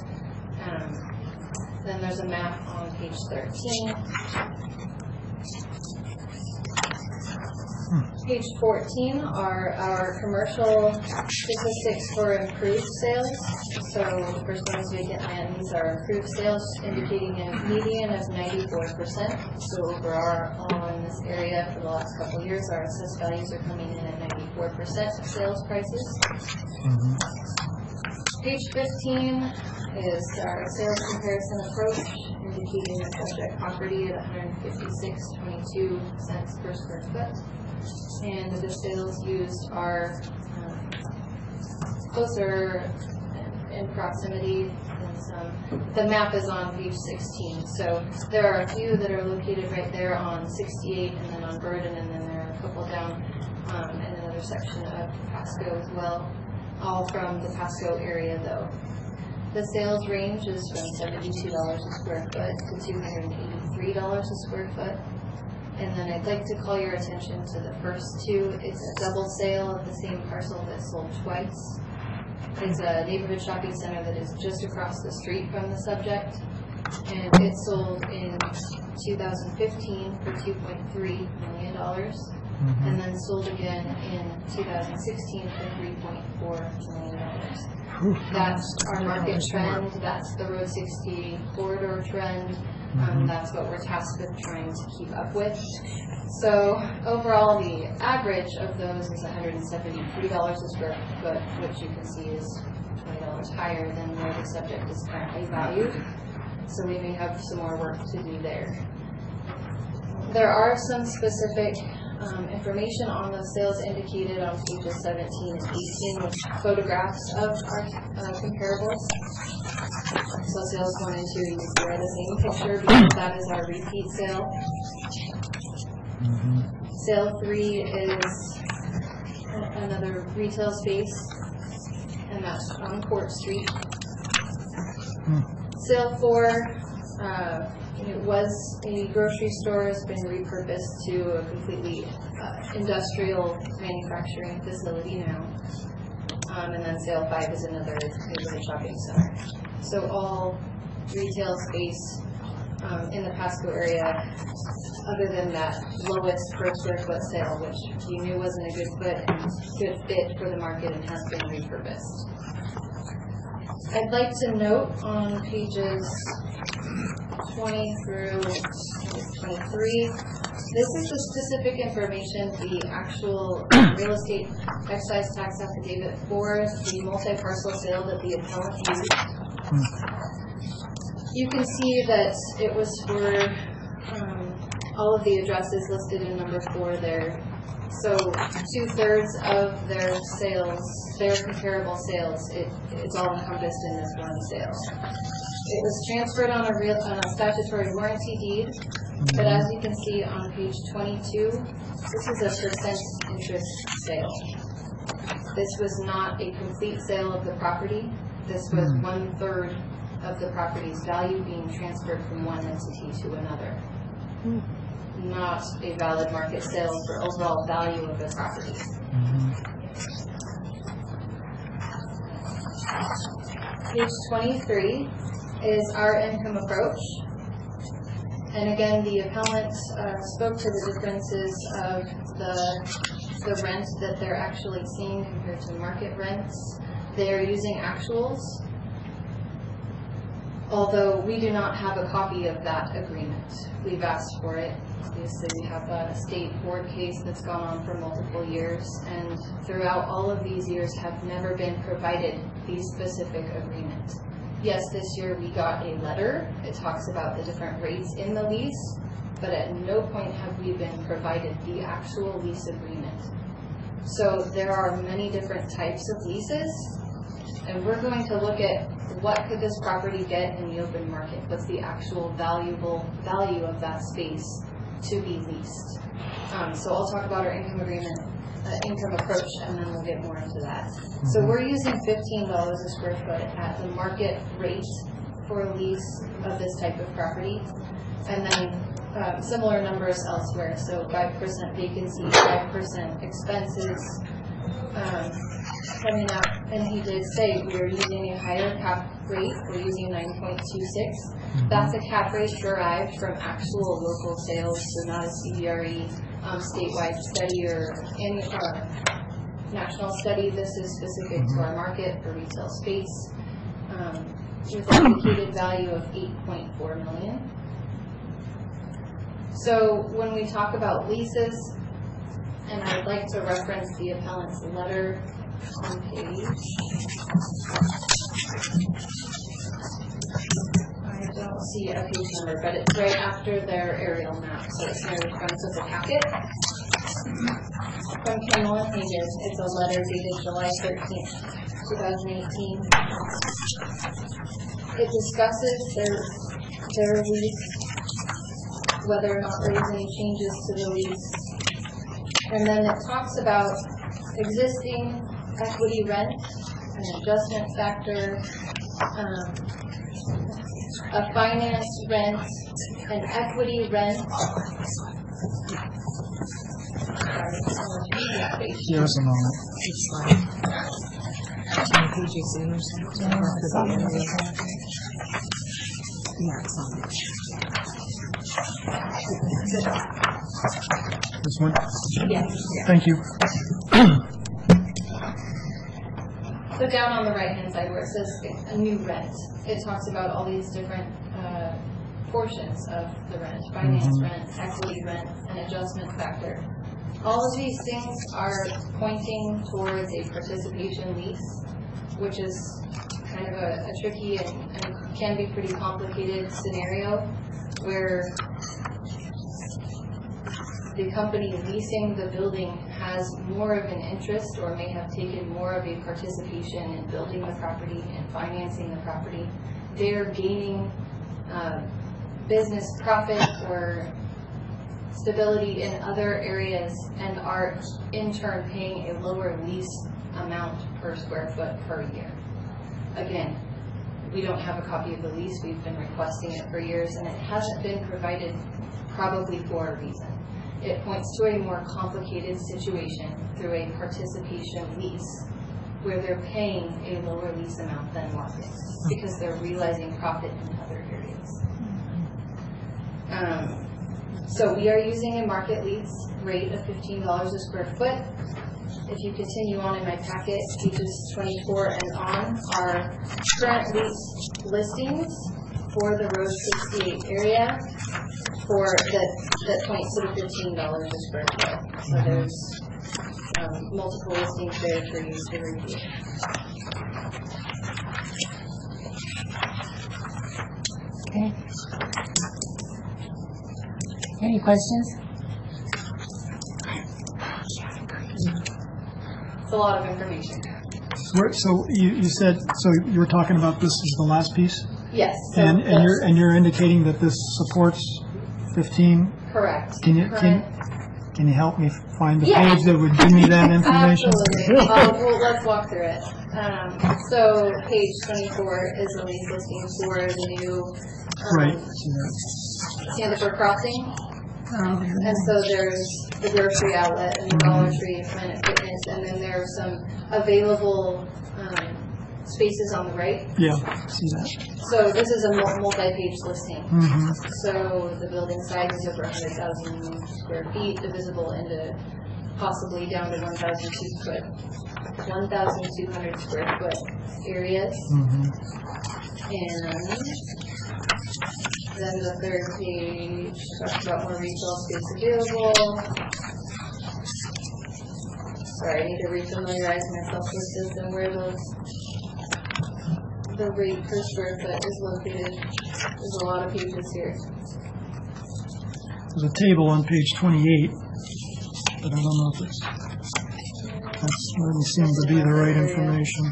Then there's a map on page 13. Page 14 are our commercial statistics for improved sales. So the first one is vacant land. These are improved sales, indicating a median of 94%. So overall in this area for the last couple of years, our assessed values are coming in at 94% of sales prices. Page 15 is our sales comparison approach, indicating the subject property at 156.22 cents per square foot. And the sales used are closer in proximity than some. The map is on page 16. So there are a few that are located right there on 68 and then on Burden, and then there are a couple down in another section of Pasco as well, all from the Pasco area though. The sales range is from $72 a square foot to $283 a square foot. And then I'd like to call your attention to the first two. It's a double sale of the same parcel that sold twice. It's a neighborhood shopping center that is just across the street from the subject. And it sold in 2015 for $2.3 million. And then sold again in 2016 for $3.4 million. That's our market trend. That's the Road 68 corridor trend. That's what we're tasked with trying to keep up with. So overall, the average of those is $173 a square foot, which you can see is $20 higher than where the subject is currently valued. So we may have some more work to do there. There are some specific information on the sales indicated on pages 17 and 18 with photographs of our comparables. So sales 1 and 2, you see are the same picture because that is our repeat sale. Sale 3 is another retail space, and that's on Court Street. Sale 4, it was a grocery store, has been repurposed to a completely industrial manufacturing facility now. And then sale 5 is another neighborhood shopping center. So all retail space in the Pasco area, other than that lowest per square foot sale, which we knew wasn't a good fit for the market and has been repurposed. I'd like to note on pages 20 through 23, this is the specific information, the actual real estate excise tax affidavit for the multi-parcel sale that the appellant used. You can see that it was for all of the addresses listed in number 4 there. So 2/3 of their sales, their comparable sales, it's all encompassed in this one sale. It was transferred on a statutory warranty deed, but as you can see on page 22, this is a percent interest sale. This was not a complete sale of the property. This was 1/3 of the property's value being transferred from one entity to another. Not a valid market sale for overall value of the property. Page 23 is our income approach. And again, the appellant spoke to the differences of the rent that they're actually seeing compared to market rents. They are using actuals, although we do not have a copy of that agreement. We've asked for it. Obviously, we have a state board case that's gone on for multiple years, and throughout all of these years have never been provided the specific agreement. Yes, this year we got a letter. It talks about the different rates in the lease, but at no point have we been provided the actual lease agreement. So there are many different types of leases, and we're going to look at what could this property get in the open market? What's the actual value of that space to be leased? So I'll talk about our income approach, and then we'll get more into that. So we're using $15 a square foot at the market rate for a lease of this type of property, and then similar numbers elsewhere. So 5% vacancy, 5% expenses coming out, and he did say we are using a higher cap rate. We're using 9.26. That's a cap rate derived from actual local sales, so not a CBRE statewide study or any national study. This is specific to our market for retail space with an indicated value of $8.4 million. So when we talk about leases, and I'd like to reference the appellant's letter on page, I don't see a page number, but it's right after their aerial map, so it's near the front of the packet. From 21 pages, it's a letter dated July 13th, 2018. It discusses their lease, whether or not there's any changes to the lease. And then it talks about existing equity rent, an adjustment factor, a finance rent, an equity rent. Yes, a moment. This one? Yes. Thank you. So down on the right-hand side where it says a new rent, it talks about all these different portions of the rent: finance rent, equity rent, and adjustment factor. All of these things are pointing towards a participation lease, which is kind of a tricky and can be pretty complicated scenario where the company leasing the building has more of an interest or may have taken more of a participation in building the property and financing the property, they're gaining business profit or stability in other areas and are in turn paying a lower lease amount per square foot per year. Again, we don't have a copy of the lease. We've been requesting it for years, and it hasn't been provided probably for a reason. It points to a more complicated situation through a participation lease where they're paying a lower lease amount than market because they're realizing profit in other areas. So we are using a market lease rate of $15 a square foot. If you continue on in my packet, pages 24 and on are current lease listings for the Road 68 area for that points to the $15 a square foot. So there's multiple listings there for you to review. Okay. Any questions? It's a lot of information. So you said, so you were talking about this is the last piece? Yes. So And you're indicating that this supports 15? correct. Can you help me find the page that would give me that information? Absolutely. Well, let's walk through it. So page 24 is the lease listing for the new Right. Sandiford Crossing. And so there's the grocery outlet and the Dollar Tree, Planet Fitness, and then there are some available spaces on the right. Yeah, see that. So this is a multi-page listing. Mm-hmm. So the building size is over 100,000 square feet, divisible into possibly down to 1,200 square foot areas. Mm-hmm. And then the third page talks about more retail space available. Sorry, I need to refamiliarize myself with this and where the rate per square foot is located. There's a lot of pages here. There's a table on page 28, but I don't know if it's, that doesn't seem to be the right information.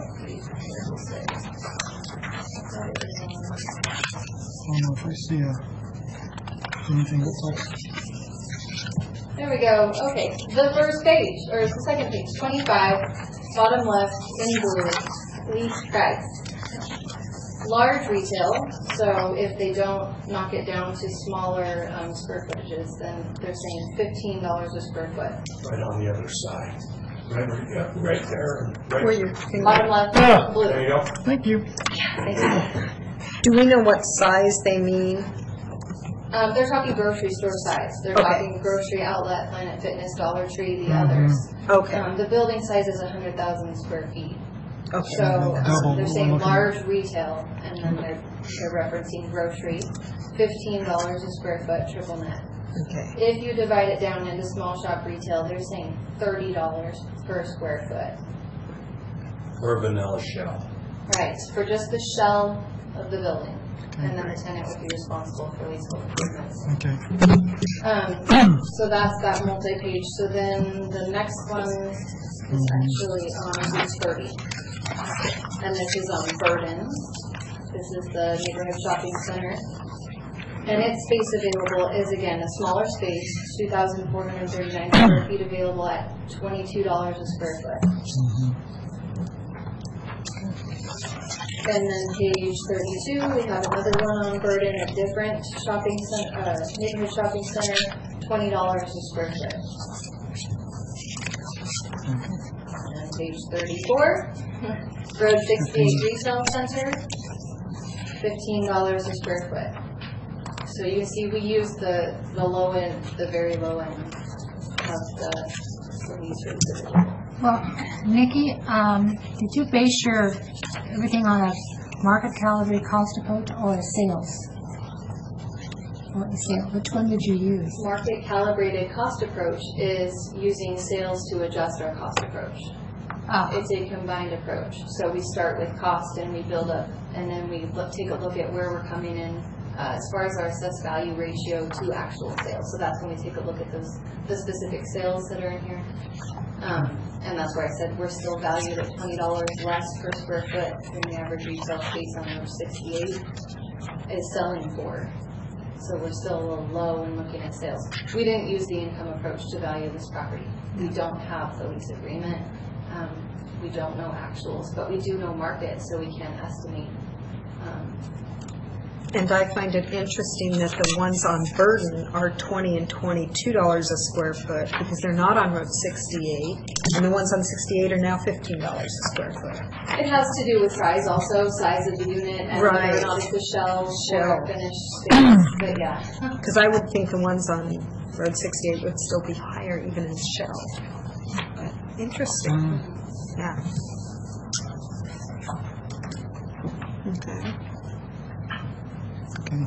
I don't know if I see anything that talks. There we go. Okay, the first page, or the second page, 25, bottom left, in blue, lease price. Large retail, so if they don't knock it down to smaller square footages, then they're saying $15 a square foot. Right on the other side. Right there. Where Right. your finger? Bottom left, blue. There you go. Thank you. Thank you. Do we know what size they mean? They're talking grocery store size. They're Okay. talking grocery outlet, Planet Fitness, Dollar Tree, the others. Okay. The building size is 100,000 square feet. Okay. So Double they're what saying we're looking large retail, and then they're referencing grocery, $15 a square foot, triple net. Okay. If you divide it down into small shop retail, they're saying $30 per square foot. Or vanilla shell. Right, for just the shell of the building. And then the tenant would be responsible for leasehold improvements. Okay. So that's that multi-page. So then the next one is actually on page 30. And this is on Burden. This is the neighborhood shopping center. And its space available is, again, a smaller space, 2,439 square feet available at $22 a square foot. And then page 32, we have another one on Burden, a different shopping center, neighborhood shopping center, $20 a square foot. And page 34, Road 68 Retail Center, $15 a square foot. So you can see we use the low end, the very low end of the lease rates. Well, Nikki, did you base everything on a market caliber cost approach or a sales? Or a sale? Which one did you use? Market calibrated cost approach is using sales to adjust our cost approach. It's a combined approach. So we start with cost and we build up, and then we take a look at where we're coming in as far as our assessed value ratio to actual sales. So that's when we take a look at the specific sales that are in here. And that's where I said we're still valued at $20 less per square foot than the average retail space on Route 68 is selling for. So we're still a little low in looking at sales. We didn't use the income approach to value this property. We don't have the lease agreement. We don't know actuals, but we do know market, so we can estimate. And I find it interesting that the ones on Burden are $20 and $22 a square foot because they're not on Route 68, and the ones on 68 are now $15 a square foot. It has to do with size also, size of the unit, and Right. whether or not it's a shell or finished space, but yeah. Because I would think the ones on Road 68 would still be higher even as shell. But interesting. Yeah. Okay. Okay.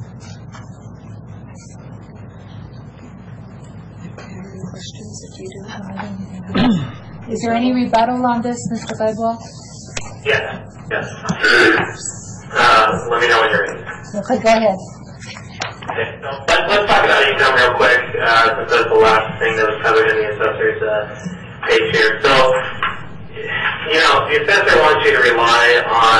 Any questions if you do? Is there any rebuttal on this, Mr. Bedwell? Yes. Let me know when you're ready. Okay, go ahead. Okay, so let's talk about income real quick, since that's the last thing that was covered in the assessor's page here. So, the assessor wants you to rely on,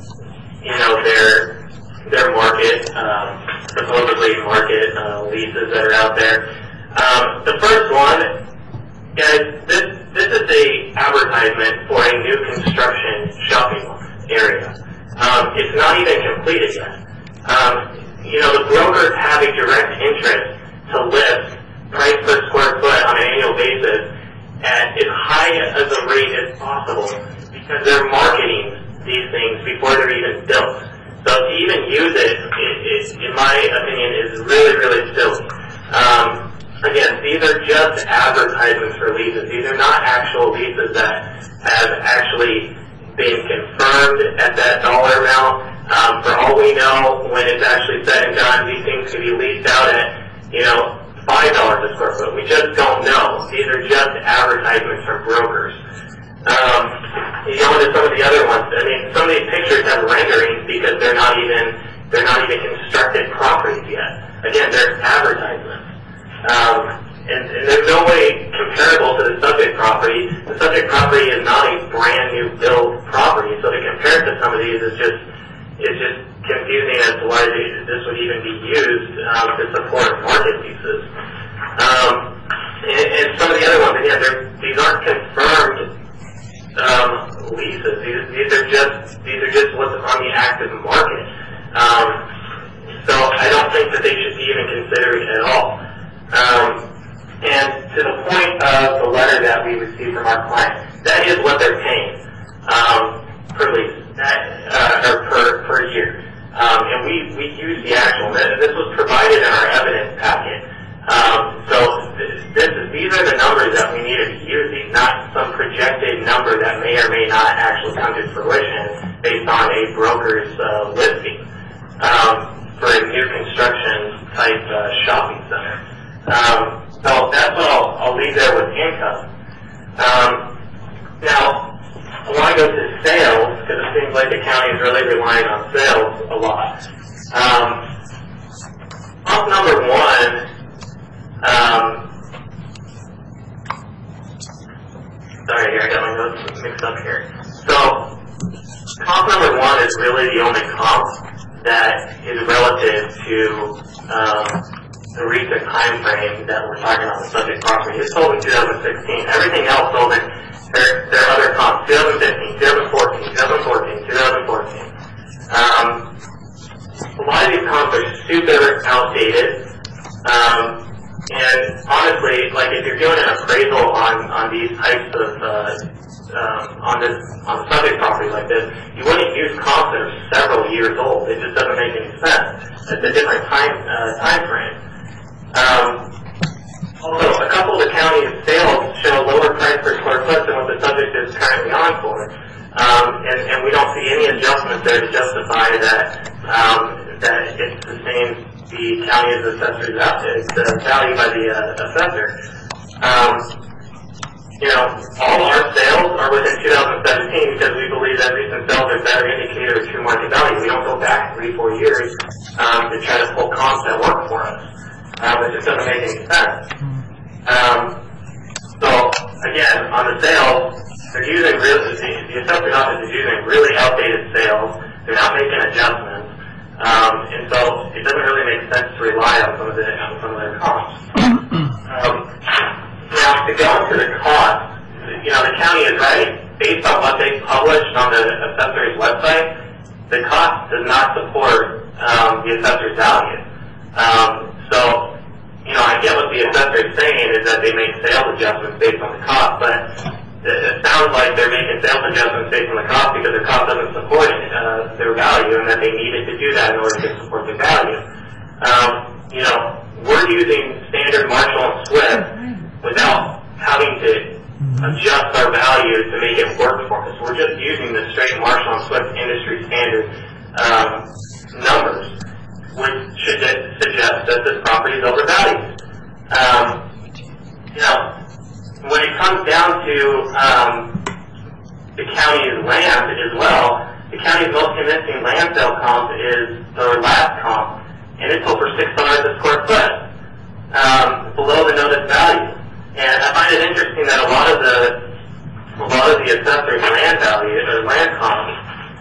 their market, supposedly market leases that are out there. The first one, guys, this is a advertisement for a new construction shopping area. It's not even completed yet. The brokers have a direct interest to list price per square foot on an annual basis at as high as a rate as possible because they're marketing these things before they're even built. So to even use it, in my opinion, is really, really silly. Again, these are just advertisements for leases. These are not actual leases that have actually been confirmed at that dollar amount. For all we know, when it's actually said and done, these things could be leased out at, $5 a square foot. We just don't know. These are just advertisements from brokers. You go into some of the other ones. I mean, some of these pictures have renderings because they're not even constructed properties yet. Again, they're advertisements. And there's no way comparable to the subject property. The subject property is not a brand new build property, so to compare it to some of these is just confusing as to why this would even be used to support market leases. And some of the other ones, again, these aren't confirmed leases. These are just what's on the active market. So I don't think that they should be even considered at all. And to the point of the letter that we received from our client, that is what they're paying per lease, or per year. And we use the actual, this was provided in our evidence packet. So these are the numbers that we need to be using, not some projected number that may or may not actually come to fruition based on a broker's listing for a new construction type shopping center. So that's what I'll leave there with income. Now, I want to go to sales, because it seems like the county is really relying on sales a lot. Comp number one, sorry here, I got my notes mixed up here. So, comp number one is really the only comp that is relative to the recent time frame that we're talking about the subject property. It's sold in 2016. Everything else sold in their other comps, 2015, 2014, 2014, 2014. A lot of these comps are super outdated. And honestly, like if you're doing an appraisal on these types of on a subject property like this, you wouldn't use comps that are several years old. It just doesn't make any sense. It's a different time frame. Although a couple of the county's sales show a lower price per square foot than what the subject is currently on for, and we don't see any adjustment there to justify that it's the same. The county is assessed it's valued by the assessor. All our sales are within 2017 because we believe that recent sales are a better indicator of true market value. We don't go back 3-4 years to try to using the assessor's office is using really outdated sales. They're not making adjustments, and so it doesn't really make sense to rely on some of their costs. Now, to go into the cost, the county is right. Based on what they published on the assessor's website, the cost does not support the assessor's value. So, I get what the assessor is saying is that they make sales adjustments based on the cost, but it sounds like they're making sales adjustments based on the cost because the cost doesn't support their value, and that they needed to do that in order to support their value. We're using standard Marshall and Swift without having to adjust our value to make it work for us. We're just using the straight Marshall and Swift industry standard numbers, which should suggest that this property is overvalued. When it comes down to the county's land as well, the county's most convincing land sale comp is their last comp, and it's over $6 a square foot, below the notice value. And I find it interesting that a lot of the assessors' land value or land comps,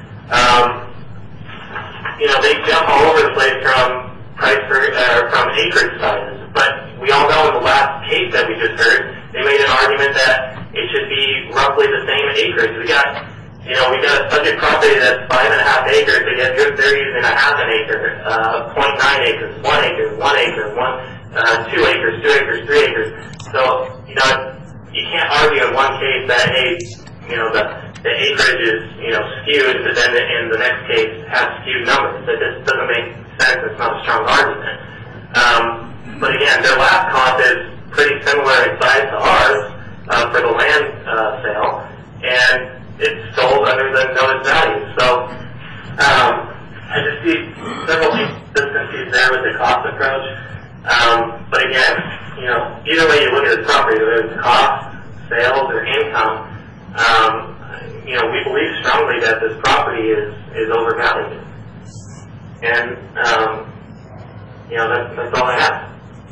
they jump all over the place from acreage sizes. But we all know in the last case that we just heard, they made an argument that it should be roughly the same acreage. We got a subject property that's 5.5 acres, but yet they're using a half an acre, 0.9 acres, 1 acre, 1 acre, 2 acres, 2 acres, 3 acres. So, you can't argue in one case that, hey, the acreage is, skewed, but then in the next case has skewed numbers. It just doesn't make sense. It's not a strong argument. But again, their last comp is pretty similar in size to ours for the land sale, and it's sold under the notice value. So I just see several inconsistencies there with the cost approach. But again, either way you look at this property, whether it's cost, sales, or income, we believe strongly that this property is overvalued. And that's all I have.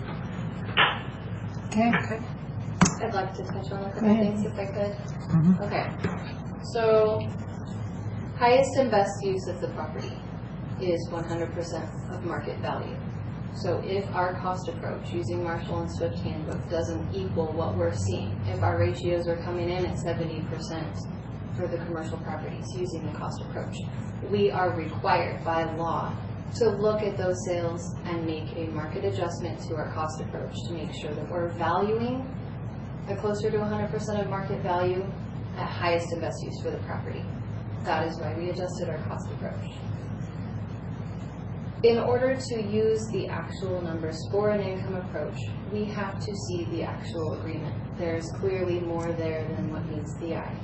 Okay. I'd like to touch on a couple things if I could. Okay. So, highest and best use of the property is 100% of market value. So if our cost approach using Marshall and Swift handbook doesn't equal what we're seeing, if our ratios are coming in at 70% for the commercial properties using the cost approach, we are required by law to look at those sales and make a market adjustment to our cost approach to make sure that we're valuing at closer to 100% of market value at highest and best use for the property. That is why we adjusted our cost approach. In order to use the actual numbers for an income approach, we have to see the actual agreement. There's clearly more there than what meets the eye.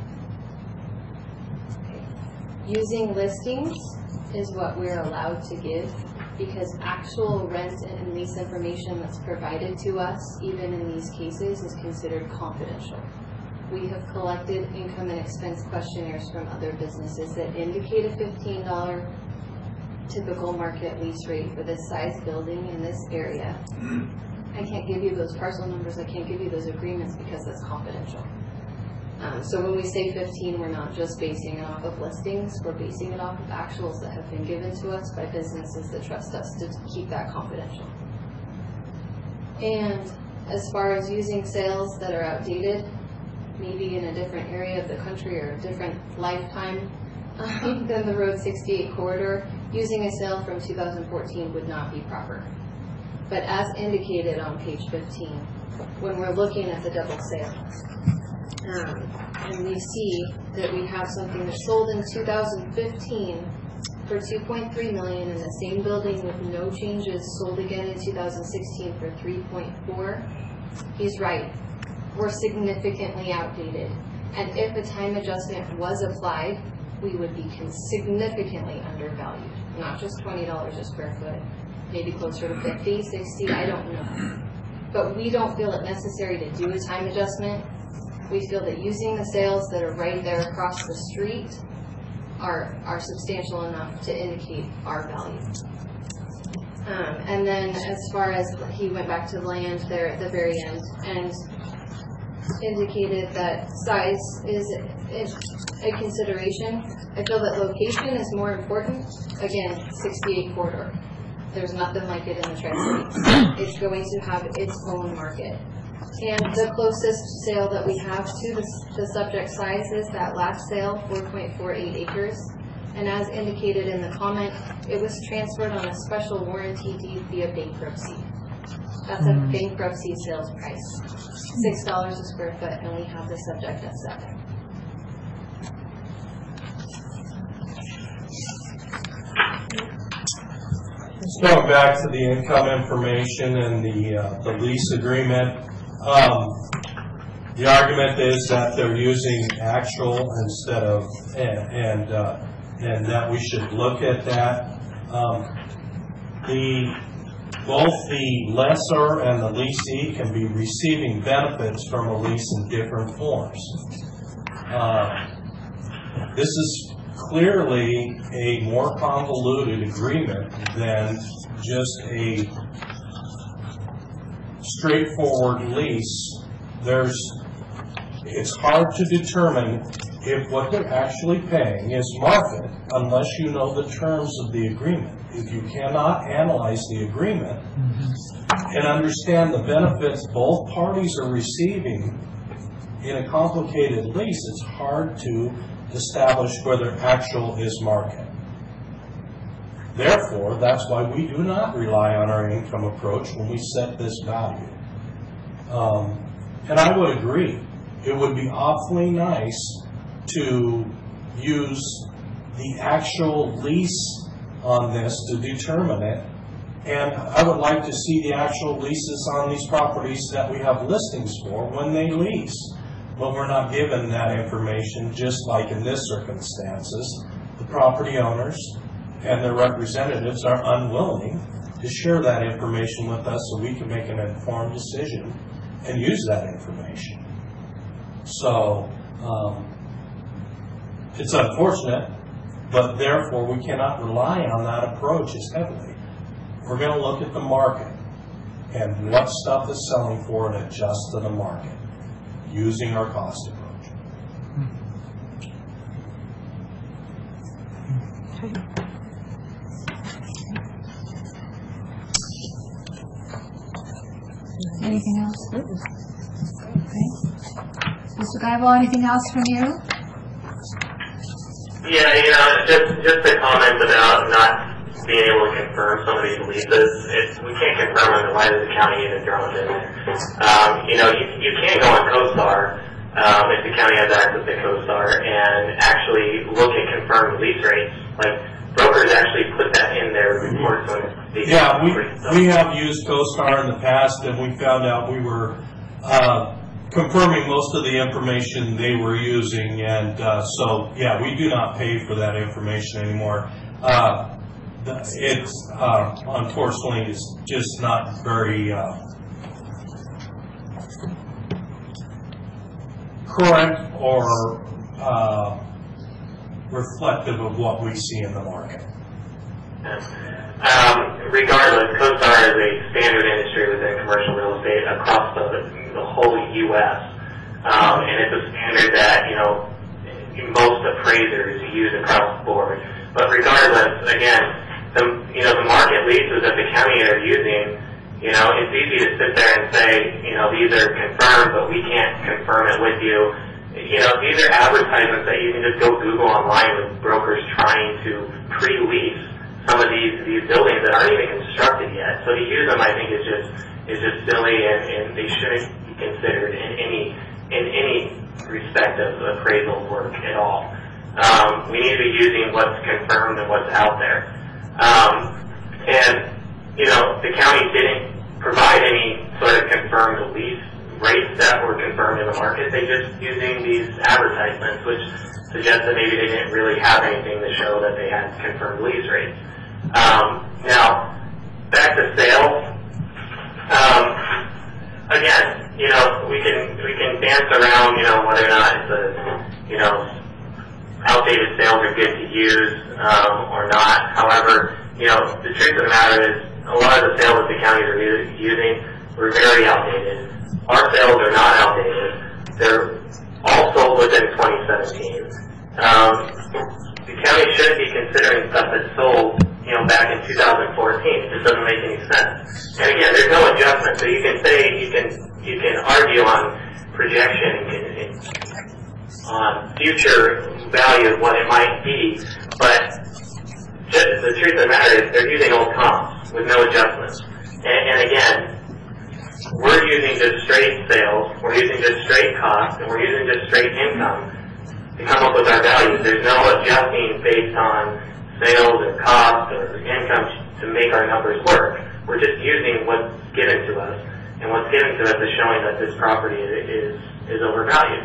Okay. Using listings is what we're allowed to give because actual rent and lease information that's provided to us, even in these cases, is considered confidential. We have collected income and expense questionnaires from other businesses that indicate a $15 typical market lease rate for this size building in this area. I can't give you those parcel numbers, I can't give you those agreements because that's confidential. So when we say 15, we're not just basing it off of listings, we're basing it off of actuals that have been given to us by businesses that trust us to keep that confidential. And as far as using sales that are outdated, maybe in a different area of the country or a different lifetime than the Road 68 corridor, using a sale from 2014 would not be proper. But as indicated on page 15, when we're looking at the double sale, and we see that we have something that sold in 2015 for $2.3 million in the same building with no changes, sold again in 2016 for $3.4, he's right. We're significantly outdated. And if a time adjustment was applied, we would be significantly undervalued. Not just $20 a square foot, maybe closer to 50, 60, I don't know. But we don't feel it necessary to do a time adjustment. We feel that using the sales that are right there across the street are substantial enough to indicate our value. And then as far as he went back to land there at the very end, and indicated that size is a consideration. I feel that location is more important. Again, 68 corridor. There's nothing like it in the Tri-Cities. It's going to have its own market. And the closest sale that we have to the subject size is that last sale, 4.48 acres. And as indicated in the comment, it was transferred on a special warranty deed via bankruptcy. That's a bankruptcy sales price, $6 a square foot, and we have the subject at 7. Going back to the income information and the lease agreement, the argument is that they're using actual instead of, and that we should look at that. Both the lessor and the leasee can be receiving benefits from a lease in different forms. This is clearly a more convoluted agreement than just a straightforward lease. It's hard to determine if what they're actually paying is market unless you know the terms of the agreement. If you cannot analyze the agreement and understand the benefits both parties are receiving in a complicated lease, it's hard to establish whether actual is market. Therefore, that's why we do not rely on our income approach when we set this value. And I would agree, it would be awfully nice to use the actual lease on this to determine it. And I would like to see the actual leases on these properties that we have listings for when they lease. But we're not given that information, just like in this circumstances. The property owners and their representatives are unwilling to share that information with us so we can make an informed decision and use that information. So it's unfortunate, but therefore we cannot rely on that approach as heavily. We're going to look at the market and what stuff is selling for and adjust to the market using our cost approach. Anything else? Okay. Mr. Geibel, anything else from you? Yeah, just a comment about not being able to confirm some of these leases. We can't confirm them, why does the county even throw them in there? You can't go on CoStar if the county has access to CoStar and actually look at confirmed lease rates. Like, brokers actually put that in their reports. Yeah, we have used CoStar in the past, and we found out we were confirming most of the information they were using, and so, yeah, we do not pay for that information anymore. It's unfortunately is just not very current or reflective of what we see in the market. Regardless, CoStar is a standard industry within commercial real estate across the whole U.S. And it's a standard that most appraisers use across the board. But regardless, again, the market leases that the county are using, it's easy to sit there and say, these are confirmed, but we can't confirm it with you. These are advertisements that you can just go Google online with brokers trying to pre-lease some of these buildings that aren't even constructed yet. So to use them, I think, is just silly, and they shouldn't be considered in any respect of appraisal work at all. We need to be using what's confirmed and what's out there. The county didn't provide any sort of confirmed lease rates that were confirmed in the market. They just using these advertisements, which suggests that maybe they didn't really have anything to show that they had confirmed lease rates. Now, back to sales. Again, we can dance around, whether or not it's outdated sales are good to use or not. However, the truth of the matter is a lot of the sales that the counties are using were very outdated. Our sales are not outdated. the county shouldn't be considering stuff that's sold, back in 2014. It just doesn't make any sense. And again, there's no adjustment, so you can say, you can argue on projection on future value of what it might be, but the truth of the matter is they're using old comps with no adjustments. And again, we're using just straight sales, we're using just straight costs, and we're using just straight income to come up with our values. There's no adjusting based on sales or cost or income to make our numbers work. We're just using what's given to us, and what's given to us is showing that this property is overvalued.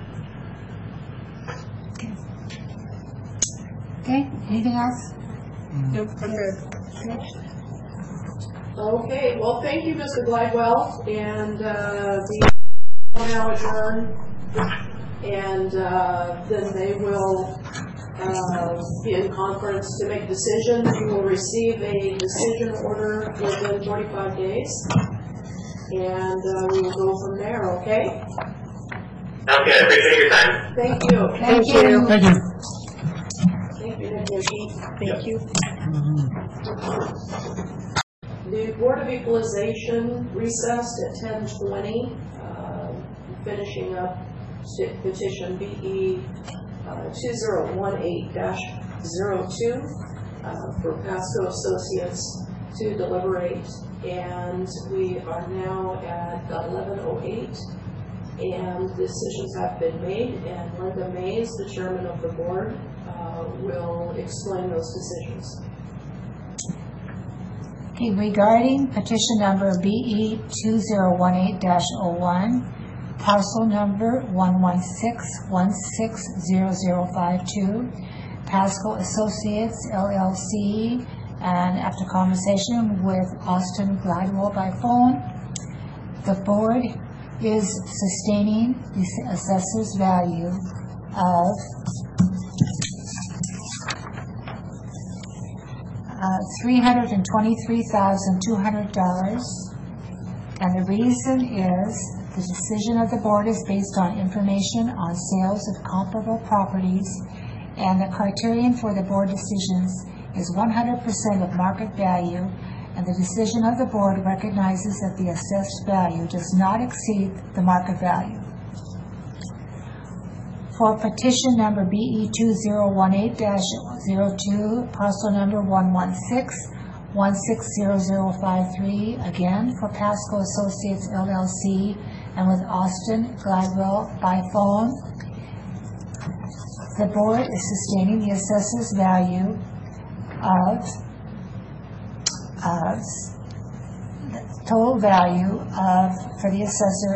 Okay, anything else? Nope, I'm good. Okay, well, thank you, Mr. Glidewell, and the will now adjourn, and then they will be in conference to make decisions. You will receive a decision order within 45 days, and we will go from there, okay? Okay, I appreciate your time. Thank you. Thank you. Thank you. Thank you, Nikki. Thank you. The Board of Equalization recessed at 10:20, finishing up petition BE 2018-02 for Pasco Associates to deliberate, and we are now at 11:08, and decisions have been made, and Linda Mays, the chairman of the board, will explain those decisions. Okay, regarding petition number BE 2018-01, parcel number 116160052, Pasco Associates LLC, and after conversation with Austin Gladwell by phone, the board is sustaining the assessor's value of $323,200, and the reason is the decision of the board is based on information on sales of comparable properties, and the criterion for the board decisions is 100% of market value, and the decision of the board recognizes that the assessed value does not exceed the market value. For petition number BE 2018-02, parcel number 116160053, again for Pasco Associates LLC and with Austin Gladwell by phone, the board is sustaining the assessor's value of total value of, for the assessor,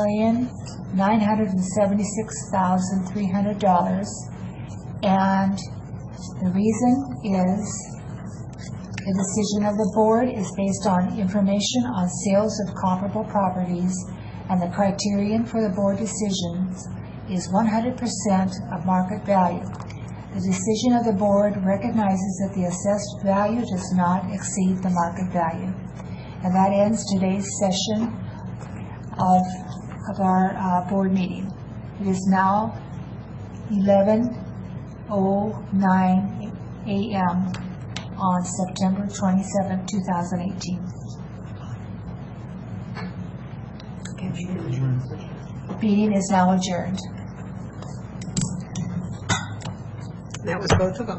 $8,976,300, and the reason is the decision of the board is based on information on sales of comparable properties, and the criterion for the board decisions is 100% of market value. The decision of the board recognizes that the assessed value does not exceed the market value. And that ends today's session of our board meeting. It is now 11:09 a.m. on September 27, 2018. The meeting is now adjourned. That was both of them.